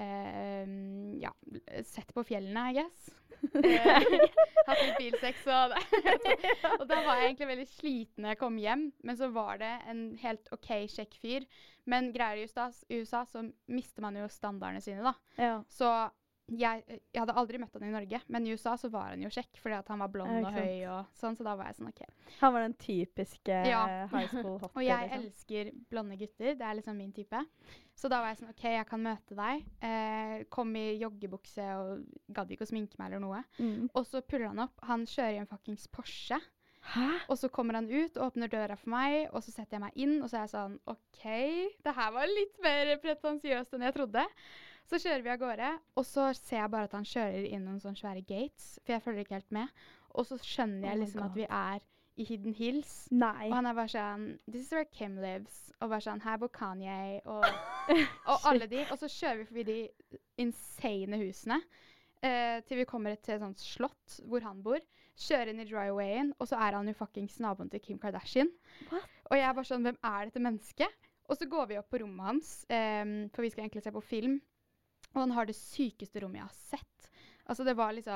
sett på fjellene, I guess. Hatt litt bilsex og da var jeg egentlig veldig sliten når jeg kom hjem, men så var det en helt ok kjekk fyr. Men greier i USA så mister man jo standardene sine da. Ja. Så jeg hadde aldri møtt han i Norge, men i USA så var han jo kjekk, fordi at han var blond og høy og sånn, så da var jeg sånn, ok. Han var den typiske high school hotte. Og jeg elsker blonde gutter, det er liksom min type. Så da var jeg sånn, ok, jeg kan møte deg. Kom i joggebukse og gadd ikke å sminke meg eller noe. Og så puller han opp, han kjører i en fuckings Porsche. Hæ? Og så kommer han ut og åpner døra for meg, og så setter jeg meg inn, og så er jeg sånn, ok, det her var litt mer pretensiøst enn jeg trodde. Så kjører vi av gårde, og så ser jeg bare at han kjører inn noen sånne svære gates, for jeg følger ikke helt med. Og så skjønner jeg liksom at vi er i Hidden Hills. Nei. Og han er bare sånn, this is where Kim lives. Og bare sånn, her bor Kanye, og alle de. Og så kjører vi forbi de insane husene, til vi kommer til et sånt slott hvor han bor. Kjører inn i drywayen, og så er han jo fuckings naboen til Kim Kardashian. What? Og jeg er bare sånn, hvem er dette mennesket? Og så går vi opp på rommet hans, for vi skal egentlig se på film. Og han har det sykeste rommet jeg har sett. Altså det var liksom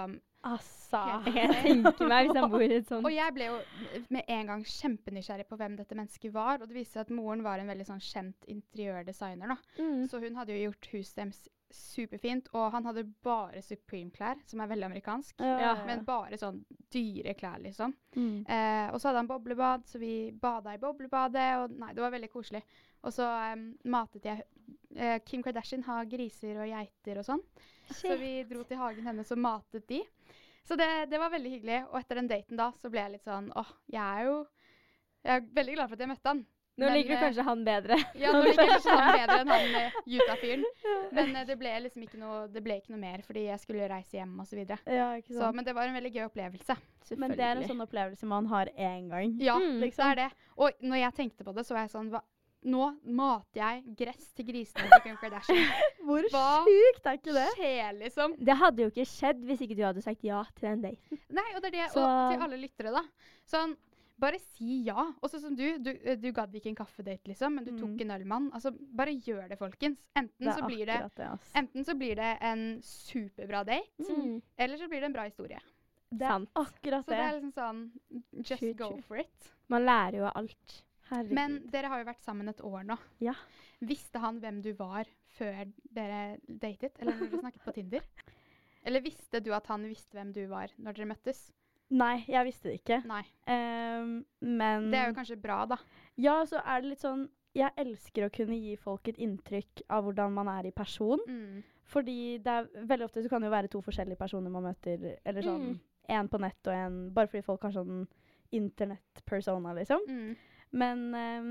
Altså. Jeg tenker meg hvis han bor i et sånt. Og jeg ble jo med en gang kjempenysgjerrig på hvem dette mennesket var, og det viste seg at moren var en veldig sånn kjent interiørdesigner da. Så hun hadde jo gjort huset deres superfint, og han hadde bare Supreme-klær, som er veldig amerikansk, men bare sånn dyre klær, liksom. Og så hadde han boblebad, så vi bada i boblebadet, og nei, det var veldig koselig. Og så matet jeg Kim Kardashian har griser og geiter og sånn, så vi dro til hagen hennes og matet de. Så det var veldig hyggelig, og etter den daten da, så ble jeg litt sånn, jeg er veldig glad for at jeg møtte han. Nå liker du kanskje han bedre. Ja, nå liker jeg kanskje han bedre enn han Utah-fyren. Men det ble liksom ikke noe mer, fordi jeg skulle reise hjem og så videre. Ja, ikke sant. Men det var en veldig gøy opplevelse. Men det er en sånn opplevelse man har en gang. Ja, liksom. Det er det. Og når jeg tenkte på det, så var jeg sånn, nå mater jeg gress til grisene til Kim Kardashian. Hvor sykt er ikke det? Skjer, liksom. Det hadde jo ikke skjedd hvis ikke du hadde sagt ja til den daten. Nei, og det er det, og til alle lyttere da. Sånn, bare si ja. Også som du gadd ikke en kaffedate, liksom, men du tok en ølmann. Altså, bare gjør det, folkens. Enten så blir det en superbra date, eller så blir det en bra historie. Det er akkurat det. Så det er liksom sånn, just go for it. Man lærer jo alt. Herregud. Men dere har jo vært sammen et år nå. Ja. Visste han hvem du var før dere datet, eller når dere snakket på Tinder? Eller visste du at han visste hvem du var når dere møttes? Nei, jeg visste det ikke. Nei. Men det er jo kanskje bra, da. Ja, så er det litt sånn, jeg elsker å kunne gi folk et inntrykk av hvordan man er i person. Fordi det er, veldig ofte så kan det jo være to forskjellige personer man møter, eller sånn, en på nett og en, bare fordi folk har sånn internet-persona, liksom. Men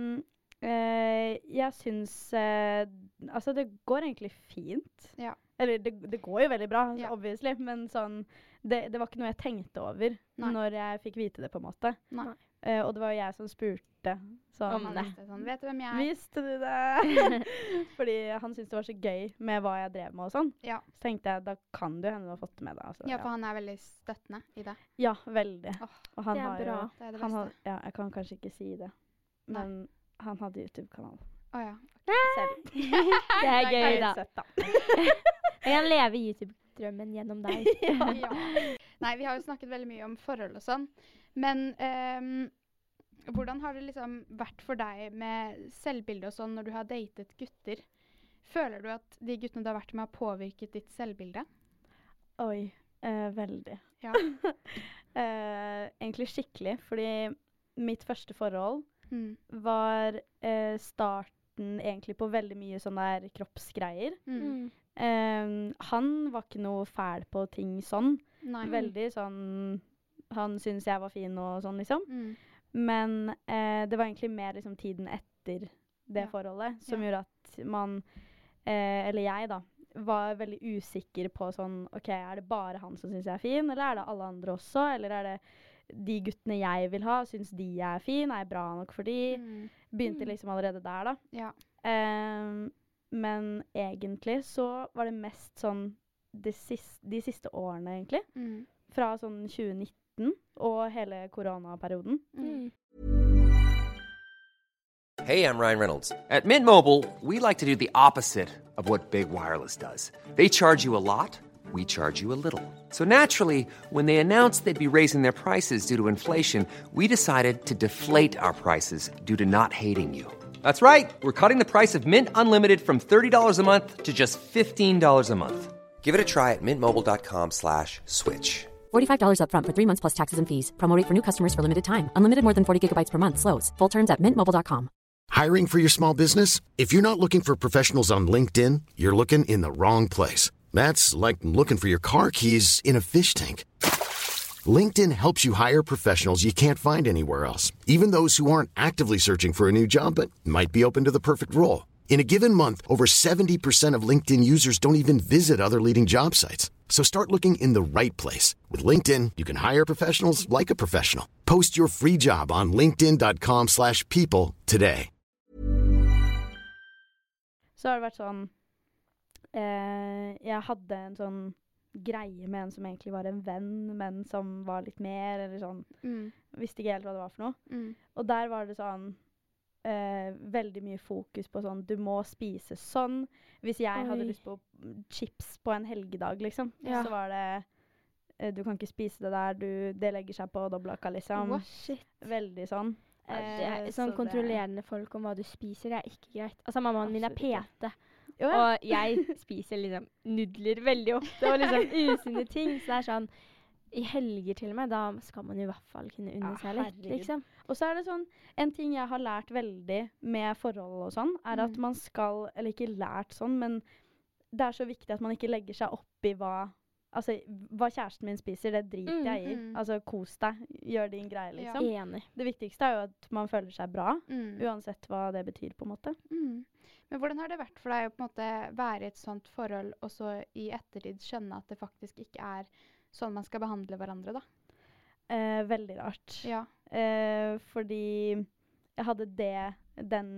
jeg synes, altså det går egentlig fint. Ja. Eller det går jo veldig bra, obviously, men sånn, det var ikke noe jeg tenkte over når jeg fikk vite det, på en måte. Og det var jo jeg som spurte. Sånn, vet du hvem jeg er? Visste du det? Fordi han syntes det var så gøy med hva jeg drev med og sånn. Ja. Så tenkte jeg, da kan du hende du har fått med det. Altså, ja, for han er veldig støttende i det. Ja, veldig. Og han det er bra. Det er det beste. Ja, jeg kan kanskje ikke si det. Men han hadde YouTube-kanal. Åja. Selv. Det er gøy, da. Søtt, da. Jeg kan leve YouTube-drømmen gjennom deg. Ja. Nei, vi har jo snakket veldig mye om forhold og sånn. Men hvordan har det liksom vært for deg med selvbilde og sånn når du har datet gutter? Føler du at de guttene du har vært med har påvirket ditt selvbilde? Oi, veldig. Ja. Egentlig skikkelig, fordi mitt første forhold var starten egentlig på veldig mye sånne der kroppsgreier. Han var ikke noe fæl på ting sånn. Nei. Veldig sånn, han syntes jeg var fin og sånn, liksom. Men det var egentlig mer liksom tiden etter det forholdet som gjorde at man, eller jeg da, var veldig usikker på sånn, ok, er det bare han som synes jeg er fin, eller er det alle andre også, eller er det de guttene jeg vil ha, synes de er fin, er jeg bra nok for de? Begynte liksom allerede der da. Ja. Men egentlig så var det mest sånn de siste årene egentlig. Fra sånn 2019 og hele koronaperioden. Hey, I'm Ryan Reynolds. At Mint Mobile, we like to do the opposite of what Big Wireless does. They charge you a lot. We charge you a little. So naturally, when they announced they'd be raising their prices due to inflation, we decided to deflate our prices due to not hating you. That's right. We're cutting the price of Mint Unlimited from $30 a month to just $15 a month. Give it a try at mintmobile.com/switch. $45 up front for 3 months plus taxes and fees. Promo rate for new customers for limited time. Unlimited more than 40 gigabytes per month. Slows full terms at mintmobile.com. Hiring for your small business? If you're not looking for professionals on LinkedIn, you're looking in the wrong place. That's like looking for your car keys in a fish tank. LinkedIn helps you hire professionals you can't find anywhere else, even those who aren't actively searching for a new job but might be open to the perfect role. In a given month, over 70% of LinkedIn users don't even visit other leading job sites. So start looking in the right place. With LinkedIn, you can hire professionals like a professional. Post your free job on linkedin.com/people today. Så har det vært sånn, jeg hadde en sånn greie med en som egentlig var en venn, men som var litt mer, eller sånn, visste ikke helt hva det var for noe. Og der var det sånn, veldig mye fokus på sånn, du må spise sånn. Hvis jeg hadde lyst på chips på en helgedag, liksom, så var det du kan ikke spise det der, det legger seg på dobbeltlakka, liksom. What? Shit. Veldig sånn. Ja, det er sånn kontrollerende folk om hva du spiser, det er ikke greit. Altså, mammaen min er PT, og jeg spiser liksom nudler veldig ofte, og liksom usunne ting, så det er sånn, i helger til og med, da skal man jo i hvert fall kunne unne seg litt, liksom. Og så er det sånn, en ting jeg har lært veldig med forhold og sånn, er at man skal, eller ikke lært sånn, men det er så viktig at man ikke legger seg opp i hva kjæresten min spiser, det driter jeg i. Altså, kos deg, gjør din greie, liksom. Ja. Enig. Det viktigste er jo at man føler seg bra, uansett hva det betyr, på en måte. Men hvordan har det vært for deg å på en måte være i et sånt forhold, og så i ettertid skjønne at det faktisk ikke er sånn man skal behandle hverandre, da? Veldig rart. Ja. Fordi jeg hadde den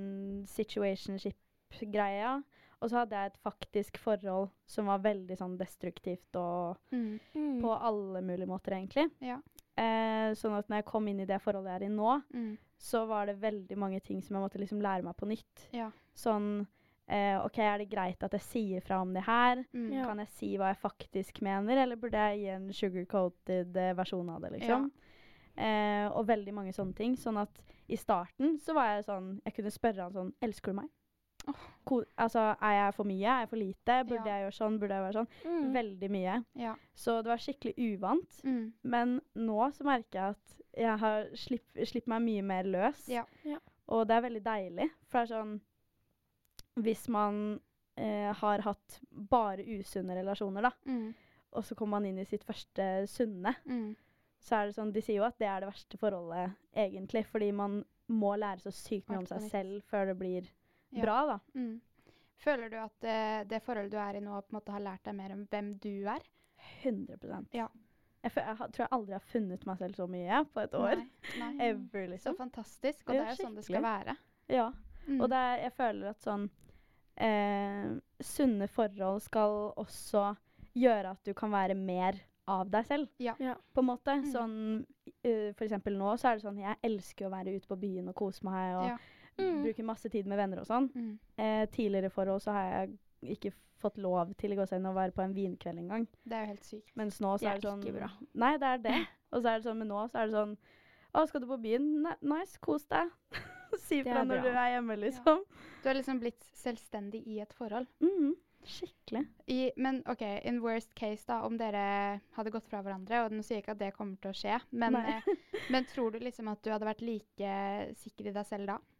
situationship-greia, og så hadde jeg et faktisk forhold som var veldig sånn destruktivt og på alle mulige måter, egentlig. Ja. Sånn at når jeg kom inn i det forholdet jeg er i nå, så var det veldig mange ting som jeg måtte liksom lære meg på nytt. Ja. Sånn, ok, er det greit at jeg sier fra om det her? Kan jeg si hva jeg faktisk mener, eller burde jeg gi en sugar-coated versjon av det, liksom? Ja. Og veldig mange sånne ting. Sånn at i starten så var jeg sånn, jeg kunne spørre han sånn, elsker du meg? Altså, er jeg for mye? Er jeg for lite? Burde jeg gjøre sånn? Burde jeg være sånn? Veldig mye. Ja. Så det var skikkelig uvant. Men nå så merker jeg at jeg har slippet meg mye mer løs. Ja. Ja. Og det er veldig deilig. For det er sånn, hvis man har hatt bare usunne relasjoner, da, og så kommer man inn i sitt første sunne, så er det sånn, de sier jo at det er det verste forholdet, egentlig. Fordi man må lære så sykt mye om seg selv før det blir bra, da. Føler du at det forholdet du er i nå på en måte har lært deg mer om hvem du er? 100%. Ja. Jeg tror jeg aldri har funnet meg selv så mye på et år. Nei. Ever, liksom. Så fantastisk, og det er sånn det skal være. Ja, og jeg føler at sånn sunne forhold skal også gjøre at du kan være mer av deg selv, på en måte. Sånn, for eksempel nå så er det sånn, jeg elsker å være ute på byen og kose meg, og bruker masse tid med venner og sånn. Tidligere forhold så har jeg ikke fått lov til å gå seg inn og være på en vinkveld en gang. Det er jo helt sykt. Mens nå så er det sånn... ikke bra. Nei, det er det. Og så er det sånn, men nå så er det sånn, å, skal du på byen? Nice, kos deg. Si fra når du er hjemme, liksom. Ja. Du har liksom blitt selvstendig i et forhold. Skikkelig. Men ok, in worst case da, om dere hadde gått fra hverandre, og nå sier jeg ikke at det kommer til å skje, men tror du liksom at du hadde vært like sikker i deg selv da?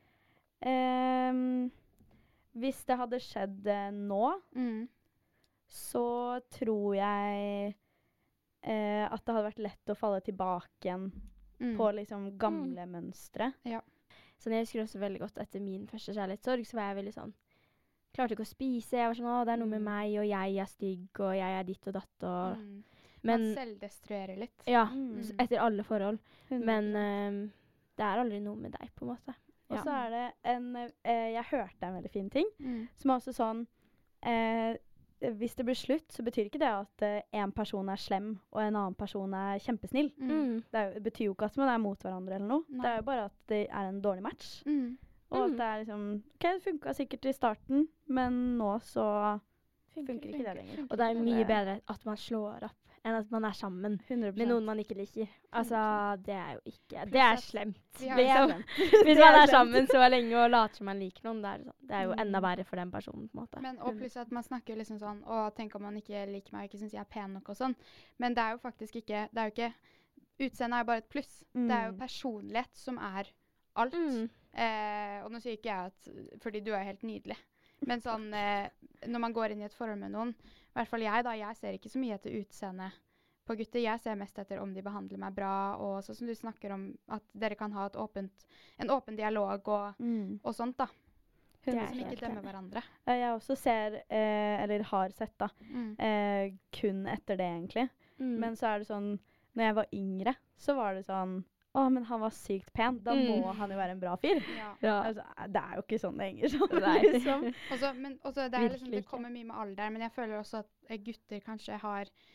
Hvis det hadde skjedd nå, så tror jeg at det hadde vært lett å falle tilbake igjen på liksom gamle mønstre. Ja. Så jeg husker også veldig godt etter min første kjærlighetssorg, så var jeg veldig sånn, klarte ikke å spise, jeg var sånn, det er noe med meg, og jeg er stygg, og jeg er ditt og datt, og... Men, man selvdestruerer litt. Ja, etter alle forhold. 100%. Men det er aldri noe med deg, på en måte. Og så er det jeg hørte en veldig fin ting, som er også sånn, hvis det blir slutt, så betyr ikke det at en person er slem, og en annen person er kjempesnill. Det betyr jo ikke at man er mot hverandre eller noe. Nei. Det er jo bare at det er en dårlig match. Og at det er liksom, ok, det funket sikkert i starten, men nå så funker ikke det lenger. Og det er mye bedre at man slår opp enn at man er sammen 100%. Med noen man ikke liker. Altså, det er jo ikke... Det er slemt. Liksom. Hvis man er sammen så lenge og later som man liker noen, det er jo enda verre for den personen, på en måte. Men, og pluss at man snakker jo liksom sånn, å, tenk om man ikke liker meg og ikke synes jeg er pen nok og sånn. Men det er jo faktisk ikke, utseendet er jo bare et pluss. Det er jo personlighet som er alt. Og nå sier ikke jeg at, fordi du er helt nydelig. Men sånn, når man går inn i et forhold med noen, i hvert fall jeg ser ikke så mye etter utseende på gutter. Jeg ser mest etter om de behandler meg bra, og sånn som du snakker om, at dere kan ha en åpen dialog og sånt da. Som ikke dømmer hverandre. Jeg også ser, eller har sett da, kun etter det egentlig. Men så er det sånn, når jeg var yngre, så var det sånn, men han var sykt pen. Da må han jo være en bra fyr. Ja. Altså, det er jo ikke sånn det henger sånn. Liksom. Men det kommer mye med alder, men jeg føler også at gutter kanskje har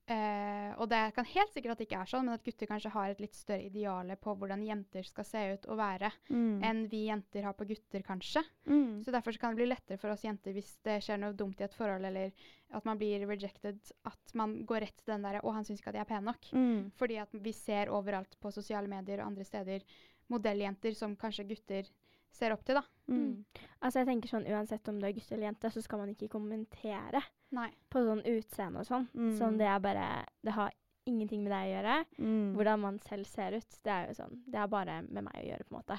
og det kan helt sikkert at det ikke sånn, men at gutter kanskje har et litt større ideale på hvordan jenter skal se ut og være, enn vi jenter har på gutter kanskje. Så derfor så kan det bli lettere for oss jenter hvis det skjer noe dumt i et forhold, eller at man blir rejected, at man går rett til den der, han synes ikke at jeg er pen nok. Fordi at vi ser overalt på sosiale medier og andre steder modelljenter som kanskje gutter ser opp til, da. Altså jeg tenker sånn, uansett om du er gutt eller jente, så skal man ikke kommentere på sånn utseende og sånn. Sånn det bare, det har ingenting med deg å gjøre. Hvordan man selv ser ut, det jo sånn, det har bare med meg å gjøre på en måte.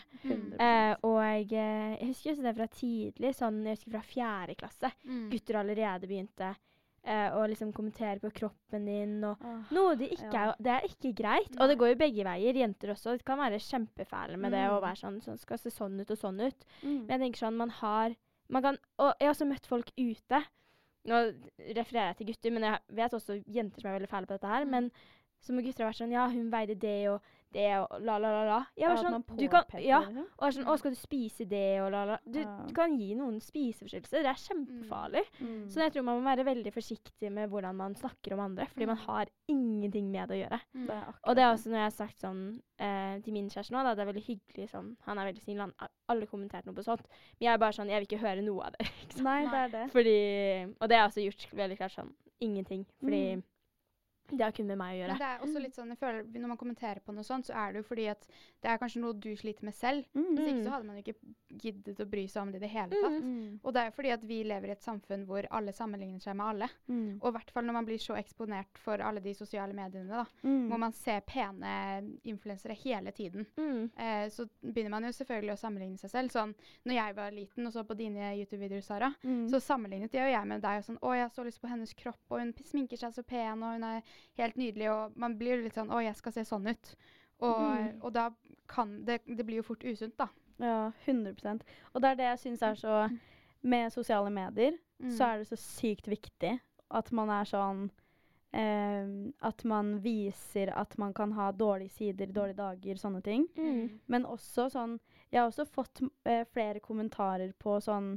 Og jeg husker også det fra tidlig, sånn, jeg husker fra 4. klasse. Gutter allerede begynte å liksom kommentere på kroppen din, og noe det ikke det ikke greit. Og det går jo begge veier, jenter også. Det kan være kjempefæle med det å være sånn skal se sånn ut og sånn ut. Men jeg tenker sånn, man kan, og jeg har også møtt folk ute. Nå refererer jeg til gutter, men jeg vet også jenter som veldig fæle på dette her, men som gutter har vært sånn, hun veide det og la. Jeg var sånn, du kan, og sånn, skal du spise det og la. Du kan gi noen spiseforstyrrelser, det kjempefarlig. Så jeg tror man må være veldig forsiktig med hvordan man snakker om andre, fordi man har ingenting med det å gjøre. Og det også når jeg har sagt sånn til min kjæreste nå, da, det veldig hyggelig sånn, han veldig snill, han har aldri kommentert noe på sånt, men jeg bare sånn, jeg vil ikke høre noe av det. Nei, det. Fordi, og det har også gjort veldig klart sånn, ingenting, fordi det har kun med meg å gjøre. Men det også litt sånn, jeg føler, når man kommenterer på noe sånt, så det jo fordi at det kanskje noe du sliter med selv. Hvis ikke så hadde man ikke giddet å bry seg om det i det hele tatt. Og det jo fordi at vi lever i et samfunn hvor alle sammenligner seg med alle. Og i hvert fall når man blir så eksponert for alle de sosiale mediene da, må man se pene influensere hele tiden. Så begynner man jo selvfølgelig å sammenligne seg selv. Sånn, når jeg var liten og så på dine YouTube-videoer, Sara, så sammenlignet jeg med deg og sånn, jeg så lyst på hennes kropp, og hun sminker seg så pen, og hun helt nydelig, og man blir litt sånn, jeg skal se sånn ut. Og da kan det blir jo fort usunt, da. Ja, 100%. Og det det jeg synes så, med sosiale medier, så det så sykt viktig at man sånn, at man viser at man kan ha dårlige sider, dårlige dager, sånne ting. Men også sånn, jeg har også fått flere kommentarer på sånn,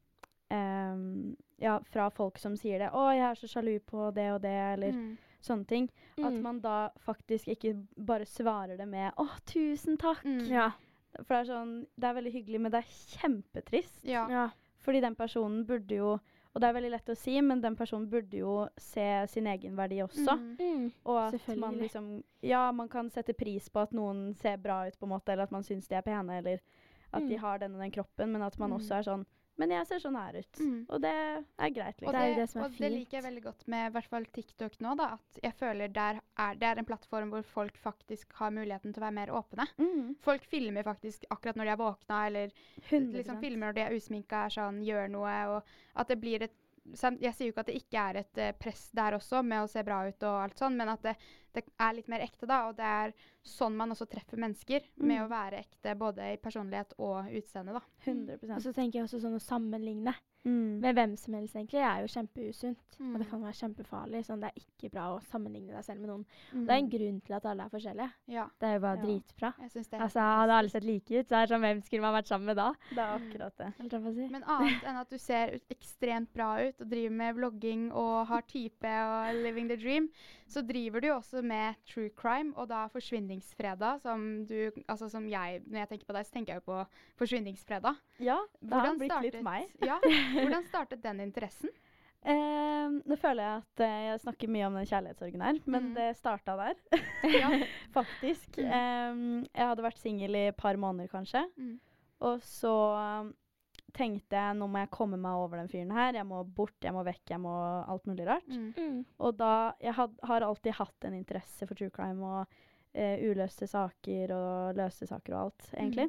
fra folk som sier det, jeg så sjalu på det og det, eller sånne ting. At man da faktisk ikke bare svarer det med, tusen takk. For det sånn, det veldig hyggelig, men det kjempetrist. Fordi den personen burde jo, og det veldig lett å si, men den personen burde jo se sin egen verdi også. Og at man liksom, man kan sette pris på at noen ser bra ut på en måte, eller at man synes de pene, eller at de har den og den kroppen, men at man også sånn, men jeg ser sånn her ut. Og det greit. Liksom. Og det det som og fint. Det liker jeg veldig godt med i hvert fall TikTok nå, da, at jeg føler det en plattform hvor folk faktisk har muligheten til å være mer åpne. Folk filmer faktisk akkurat når de har våkna, eller liksom filmer når de usminka, sånn, gjør noe, og at det blir jeg sier jo ikke at det ikke et press der også, med å se bra ut og alt sånn, men at det litt mer ekte da, og det sånn man også treffer mennesker, med å være ekte både i personlighet og utseende da. 100%. Og så tenker jeg også sånn å sammenligne med hvem som helst egentlig jo kjempeusunt, og det kan være kjempefarlig, sånn det ikke bra å sammenligne deg selv med noen. Det en grunn til at alle forskjellige. Det jo bare dritbra. Jeg synes det altså, hadde alle sett like ut, så sånn, hvem skulle man vært sammen med da? Det akkurat det. Men annet enn at du ser ekstremt bra ut, og driver med vlogging, og har type, og living the dream, så driver du også med true crime, og da forsvinningsfredag, som altså som når jeg tenker på deg, så tenker jeg jo på forsvinningsfredag. Ja, det har blitt litt meg. Hvordan startet den interessen? Nå føler jeg at jeg snakker mye om den kjærlighetssorgen her, men det startet der, faktisk. Jeg hadde vært single i et par måneder kanskje, og så tenkte jeg, nå må jeg komme meg over den fyren her, jeg må bort, jeg må vekk, jeg må alt mulig rart. Og da, jeg har alltid hatt en interesse for true crime og uløste saker og løste saker og alt, egentlig.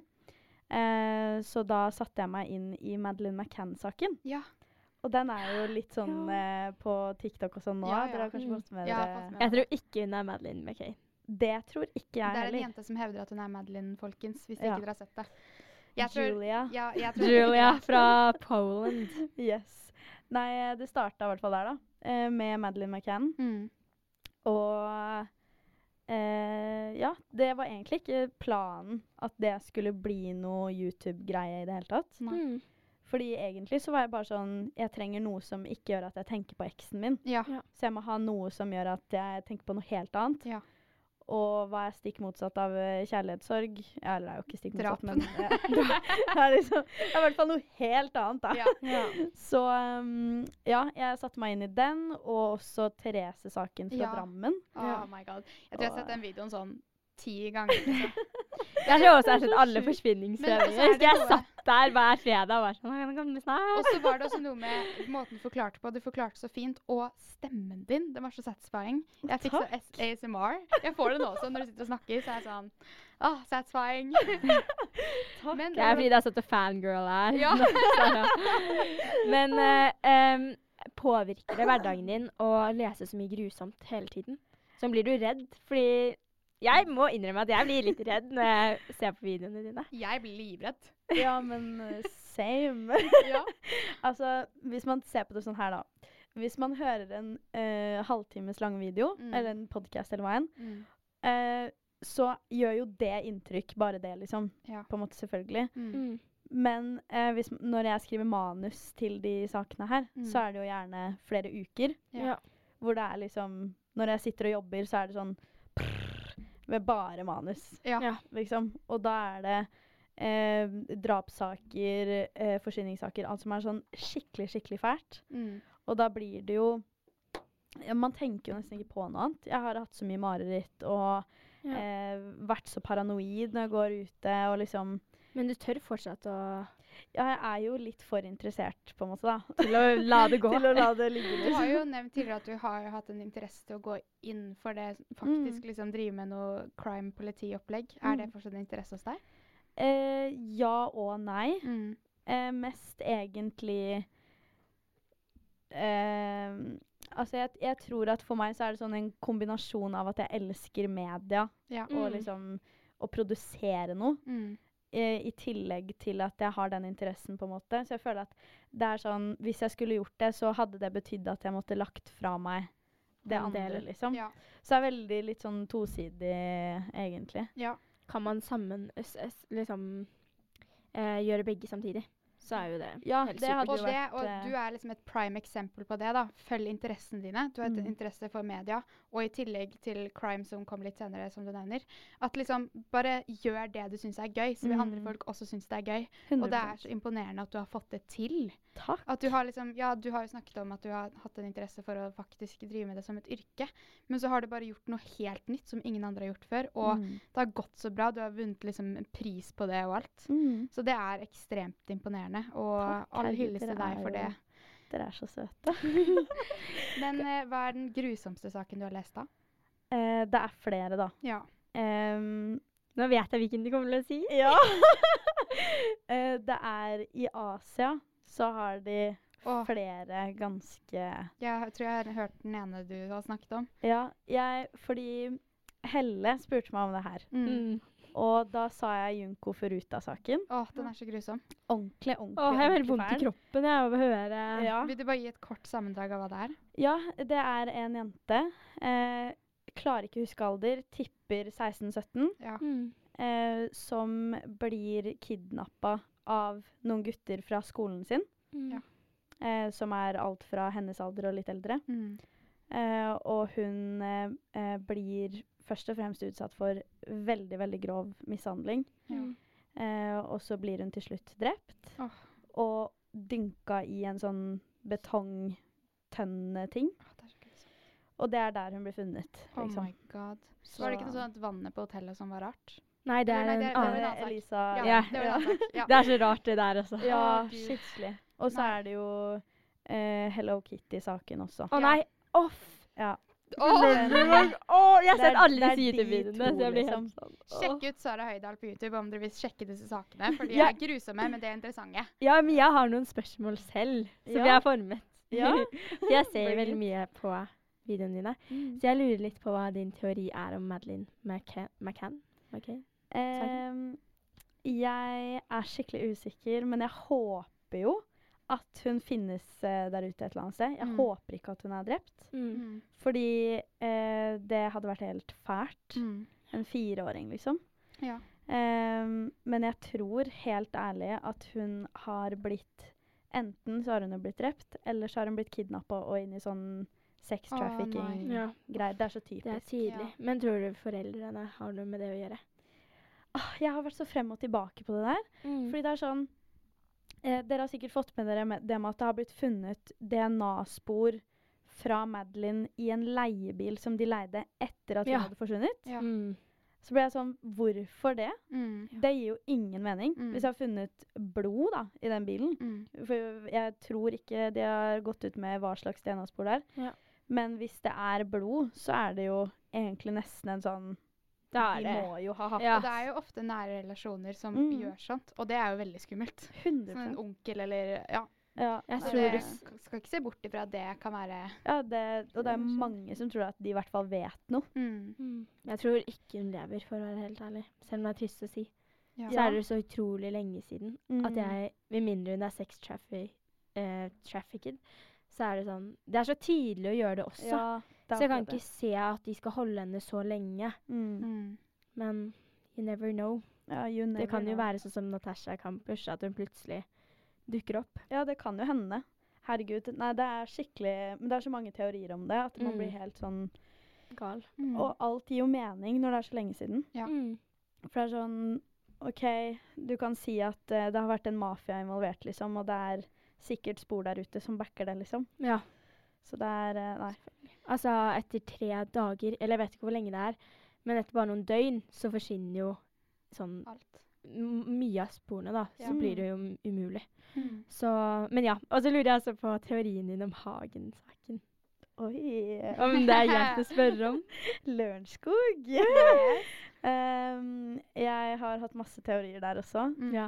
Så da satte jeg meg inn i Madeleine McCann-saken. Og den jo litt sånn på TikTok og sånn nå. Dere har kanskje fått med dere? Jeg tror ikke hun Madeleine McCann. Det tror ikke jeg heller. Det en jente som hevder at hun Madeleine, folkens, hvis ikke dere har sett det. Julia. Julia fra Poland. Yes. Nei, det startet i hvert fall der da, med Madeleine McCann. Og det var egentlig ikke planen at det skulle bli noe YouTube-greie i det hele tatt. Fordi egentlig så var jeg bare sånn, jeg trenger noe som ikke gjør at jeg tenker på eksen min. Ja. Så jeg må ha noe som gjør at jeg tenker på noe helt annet. Ja. Og hva er stikk motsatt av kjærlighetssorg? Ja, eller det er jo ikke stikk motsatt, Drapen. men det er liksom, det er i hvert fall noe helt annet da. Ja. Så ja, jeg satte meg inn i den, og også Therese-saken fra Ja. Drammen. Oh my god. Jeg tror jeg har sett den videoen sånn 10 ganger. Liksom. Jeg tror også jeg har sett alle Men så forsvinningsserier. er det Jeg husker jeg noe- satt der hver fredag og var sånn, «Nå kan vi Og snart». så var det også noe med måten du forklarte på. Du forklarte så fint, og stemmen din, den var så satisfying. Jeg fikk så ASMR. Jeg får det nå også når du sitter og snakker, så er jeg sånn, satisfying. Men Det er fordi det er sånn at fangirl er. Ja. Men påvirker det hverdagen din å lese så mye grusomt hele tiden? Så blir du redd? Fordi jeg må innrømme at jeg blir litt redd når jeg ser på videoene dine. Jeg blir livredd. Ja, men same. Ja. Altså, hvis man ser på det sånn her da. Hvis man hører en halvtimes lang video, eller en podcast eller hva enn, så gjør jo det inntrykk, bare det liksom, på en måte selvfølgelig. Men når jeg skriver manus til de sakene her, så er det jo gjerne flere uker. Ja. Hvor det er liksom, når jeg sitter og jobber, så er det sånn med bare manus. Ja. Liksom. Og da er det drapssaker, forsvinningssaker, alt som er sånn skikkelig fælt. Og da blir det jo, man tenker jo nesten ikke på noe annet. Jeg har hatt så mye mareritt og vært så paranoid når jeg går ute og liksom. Men du tør fortsatt å... Ja, jeg er jo litt for interessert på en måte da. Til å la det gå. Til å la det ligge. Du har jo nevnt tidligere at du har hatt en interesse til å gå inn for det, faktisk liksom drive med noe crime-politi-opplegg. Er det fortsatt en interesse hos deg? Ja og nei. Mest egentlig altså jeg tror at for meg så er det sånn en kombinasjon av at jeg elsker media og liksom å produsere noe i tillegg til at jeg har den interessen på en måte. Så jeg føler at det er sånn, hvis jeg skulle gjort det, så hadde det betydd at jeg måtte lagt fra meg det andre liksom. Ja. Så det er veldig litt sånn tosidig egentlig. Ja. Kan man liksom gjøre begge samtidig? Så er jo det helt det hadde og, og du er liksom et prime eksempel på det da. Følg interessene dine. Du har et interesse for media, og i tillegg til crime som kommer litt senere, som du nevner. At liksom bare gjør det du synes er gøy, så vil andre folk også synes det er gøy. 100%. Og det er så imponerende at du har fått det til. Takk. At du har liksom, du har jo snakket om at du har hatt en interesse for å faktisk drive med det som et yrke, men så har du bare gjort noe helt nytt som ingen andre har gjort før, og det har gått så bra. Du har vunnet liksom en pris på det og alt. Så det er ekstremt imponerende. Og all hyllest til deg for det. Dere er så søte. Men hva er den grusomste saken du har lest da? Det er flere da. Ja. Nå vet jeg hvilken du kommer til å si. Ja. Det er i Asia, så har de flere ganske... Jeg tror jeg har hørt den ene du har snakket om. Ja, fordi Helle spurte meg om det her. Og da sa jeg Junko Furuta-saken. Den er så grusom. Ordentlig jeg har veldig vondt i kroppen av å høre. Ja. Vil du bare gi et kort sammendrag av hva det er? Ja, det er en jente. Klarer ikke huske alder. Tipper 16-17. Ja. Som blir kidnappet av noen gutter fra skolen sin. Ja. Som er alt fra hennes alder og litt eldre. Og hun blir først og fremst utsatt for veldig, veldig grov mishandling. Og så blir hun til slutt drept. Og dynka i en sånn betongtønne-ting. Og det er der hun ble funnet. Liksom. Oh my god. Så var det ikke noe sånn at vannet på hotellet som var rart? Nei, det er en annen. Elisa. Ja. Det er så rart det der også. Ja, skikkelig. Og så er det jo Hello Kitty-saken også. Nei, Ja. Jeg har sett alle disse YouTube-videoene, så jeg blir helt sånn. Sjekk ut Sara Høydahl på YouTube om dere vil sjekke disse sakene, for de er grusomme, men de er interessante. Ja, men jeg har noen spørsmål selv, som jeg har formet. Ja. Jeg ser veldig mye på videoene dine, så jeg lurer litt på hva din teori er om Madeleine McCann. Jeg er skikkelig usikker, men jeg håper jo at hun finnes der ute et eller annet sted. Jeg håper ikke at hun er drept. Fordi det hadde vært helt fælt. En 4-åring, liksom. Ja. Men jeg tror helt ærlig at hun har blitt enten så har hun jo blitt drept, eller så har hun blitt kidnappet og inn i sånn sex-trafficking-greier. Det er så typisk. Det er tydelig. Ja. Men tror du foreldrene har noe med det å gjøre? Jeg har vært så frem og tilbake på det der. Fordi det er sånn, dere har sikkert fått med dere det med at det har blitt funnet DNA-spor fra Madeleine i en leiebil som de leide etter at hun hadde forsvunnet. Ja. Så ble jeg sånn, hvorfor det? Det gir jo ingen mening. Hvis jeg har funnet blod da, i den bilen, for jeg tror ikke de har gått ut med hva slags DNA-spor det er. Ja. Men hvis det er blod, så er det jo egentlig nesten en sånn, de må jo ha hatt. Ja. Og det er jo ofte nære relasjoner som gjør sånt, og det er jo veldig skummelt. 100%. Som en onkel eller, ja. Jeg tror det skal ikke se bort ifra at det kan være... Ja, og det er mange som tror at de i hvert fall vet noe. Jeg tror ikke hun lever, for å være helt ærlig. Selv om det er trist å si. Ja. Så er det så utrolig lenge siden at jeg, ved mindre hun er sex-trafficked, så er det sånn, det er så tidlig å gjøre det også. Ja, så jeg kan ikke se at de skal holde henne så lenge. Men you never know. Ja, you never det kan jo know. være sånn som Natasha Kampusch, at hun plutselig dukker opp. Ja, det kan jo hende. Herregud. Nei, det er skikkelig... Men det er så mange teorier om det, at man blir helt sånn... Gal. Og alt gir jo mening når det er så lenge siden. Ja. For det er sånn... OK, du kan si at det har vært en mafia involvert, liksom, og det er sikkert spor der ute som backer det, liksom. Ja. Så det er... Nei. Altså, etter 3 dager, eller jeg vet ikke hvor lenge det er, men etter bare noen døgn, så forsvinner jo sånn... Alt. Mye av sporene da, så blir det jo umulig. Så, men ja, og så lurer jeg altså på teorien din om Hagen-saken. Oi. Om det er greit å spørre om. Lørenskog. Jeg har hatt masse teorier der også. Ja.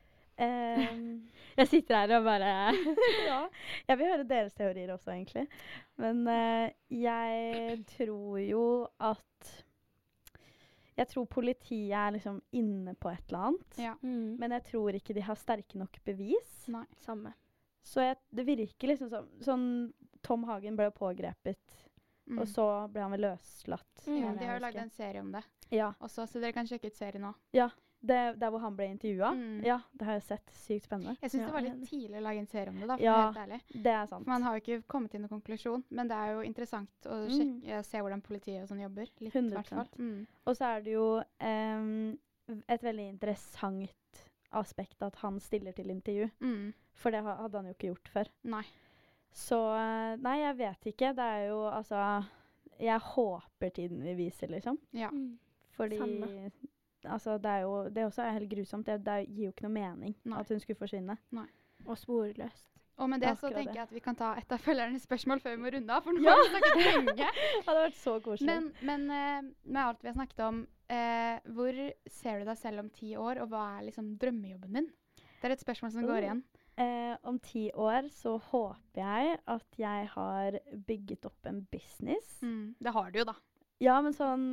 Jeg sitter her og bare... Ja, jeg vil høre deres teorier også egentlig. Men jeg tror jo at... Jeg tror politiet er liksom inne på et eller annet, Ja. men jeg tror ikke de har sterke nok bevis. Nei. Samme. Så det virker liksom sånn Tom Hagen ble pågrepet, og så ble han vel løslatt. Ja, de har jo laget en serie om det Ja, også, så dere kan sjekke ut serien nå. ja. Der hvor han ble intervjuet. Ja, det har jeg sett. Sykt spennende. Jeg synes det var litt tidlig å lage en serie om det da, for Ja. å være helt ærlig. Det er sant. For man har jo ikke kommet til noen konklusjon, men det er jo interessant å se hvordan politiet og sånn jobber. Litt, i 100%. hvert fall. Og så er det jo et veldig interessant aspekt at han stiller til intervju. For det hadde han jo ikke gjort før. Nei. Så nei, jeg vet ikke. Det er jo altså jeg håper tiden vil vise, liksom. Ja. Fordi Samme. altså, det også er helt grusomt. Det gir jo ikke noe mening at hun skulle forsvinne. Nei. Og sporløst. Og med det så Akkurat tenker det. jeg at vi kan ta et av følgernes spørsmål før vi må runde av, for nå har vi snakket lenge. Det hadde vært så koselig. Men med alt vi har snakket om, hvor ser du deg selv om 10 år, og hva er liksom drømmejobben din? Det er et spørsmål som går igjen. Om 10 år så håper jeg at jeg har bygget opp en business. Det har du jo da. Ja, men sånn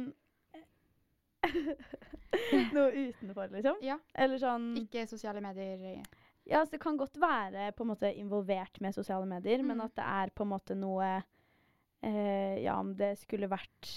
noe utenfor, liksom. Ja. Eller sånn Ikke sosiale medier. Ja, så det kan godt være på en måte involvert med sosiale medier, men at det er på en måte noe ja, om det skulle vært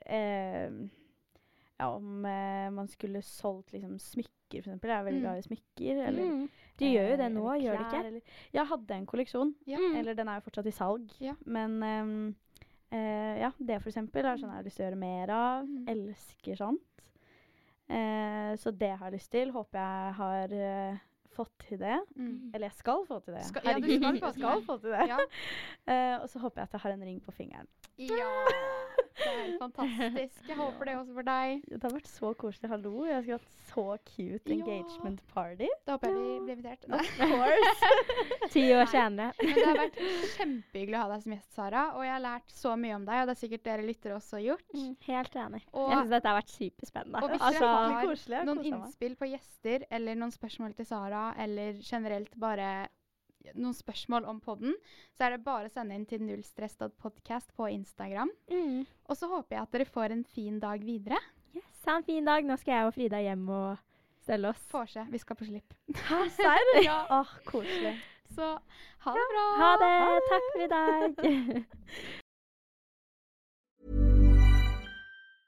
ja, om man skulle solgt liksom smykker, for eksempel. Jeg er veldig glad i smykker. Eller, De gjør jo det nå, eller gjør de ikke? klær, eller, jeg hadde en kolleksjon, eller den er jo fortsatt i salg, men ja, det for eksempel er sånn jeg har lyst til å gjøre mer av. Elsker sånt. Så det har jeg lyst til. Håper jeg har fått til det. Eller jeg skal få til det. Ja, du skal få Jeg til skal det. få til det. Ja. Og så håper jeg at jeg har en ring på fingeren. Ja, det er helt fantastisk. Jeg håper det også for deg. Det har vært så koselig. Hallo, jeg skulle hatt så cute engagement party. Da håper jeg vi blir invitert. Nei. Of course. 10 år senere. Men det har vært kjempehyggelig å ha deg som gjest, Sara. Og jeg har lært så mye om deg, og det har sikkert dere lyttere også gjort. Helt enig. Og- Jeg synes dette har vært superspennende. Og hvis Altså, dere skikkelig har koselig, jeg noen koser meg. innspill på gjester, eller noen spørsmål til Sara, eller generelt bare noen spørsmål om podden, så er det bare å sende inn til nullstress.podcast på Instagram. Og så håper jeg at dere får en fin dag videre. Yes, ha en fin dag. Nå skal jeg og Frida hjem og stelle oss. Får se, vi skal på slipp. Hæ, serr? Ja. Åh, koselig. Så ha det bra! Ha det! Takk for i dag.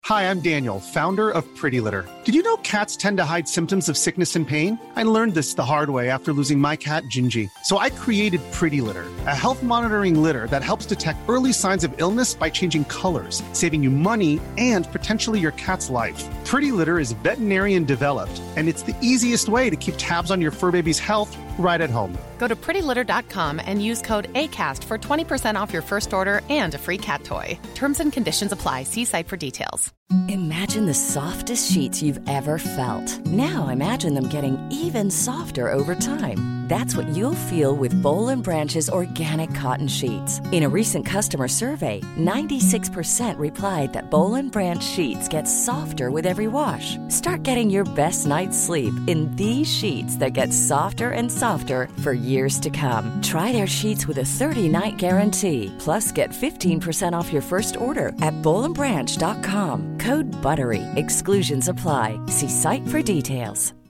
Hi, I'm Daniel, founder of Pretty Litter. Did you know cats tend to hide symptoms of sickness and pain? I learned this the hard way after losing my cat, Gingy. So I created Pretty Litter, a health monitoring litter that helps detect early signs of illness by changing colors, saving you money and potentially your cat's life. Pretty Litter is veterinarian developed, and it's the easiest way to keep tabs on your fur baby's health right at home. Go to prettylitter.com and use code ACAST for 20% off your first order and a free cat toy. Terms and conditions apply. See site for details. Imagine the softest sheets you've ever felt. Now imagine them getting even softer over time. That's what you'll feel with Boll & Branch's organic cotton sheets. In a recent customer survey, 96% replied that Boll & Branch sheets get softer with every wash. Start getting your best night's sleep in these sheets that get softer and softer for years to come. Try their sheets with a 30-night guarantee. Plus, get 15% off your first order at bollandbranch.com. Code BUTTERY. Exclusions apply. See site for details.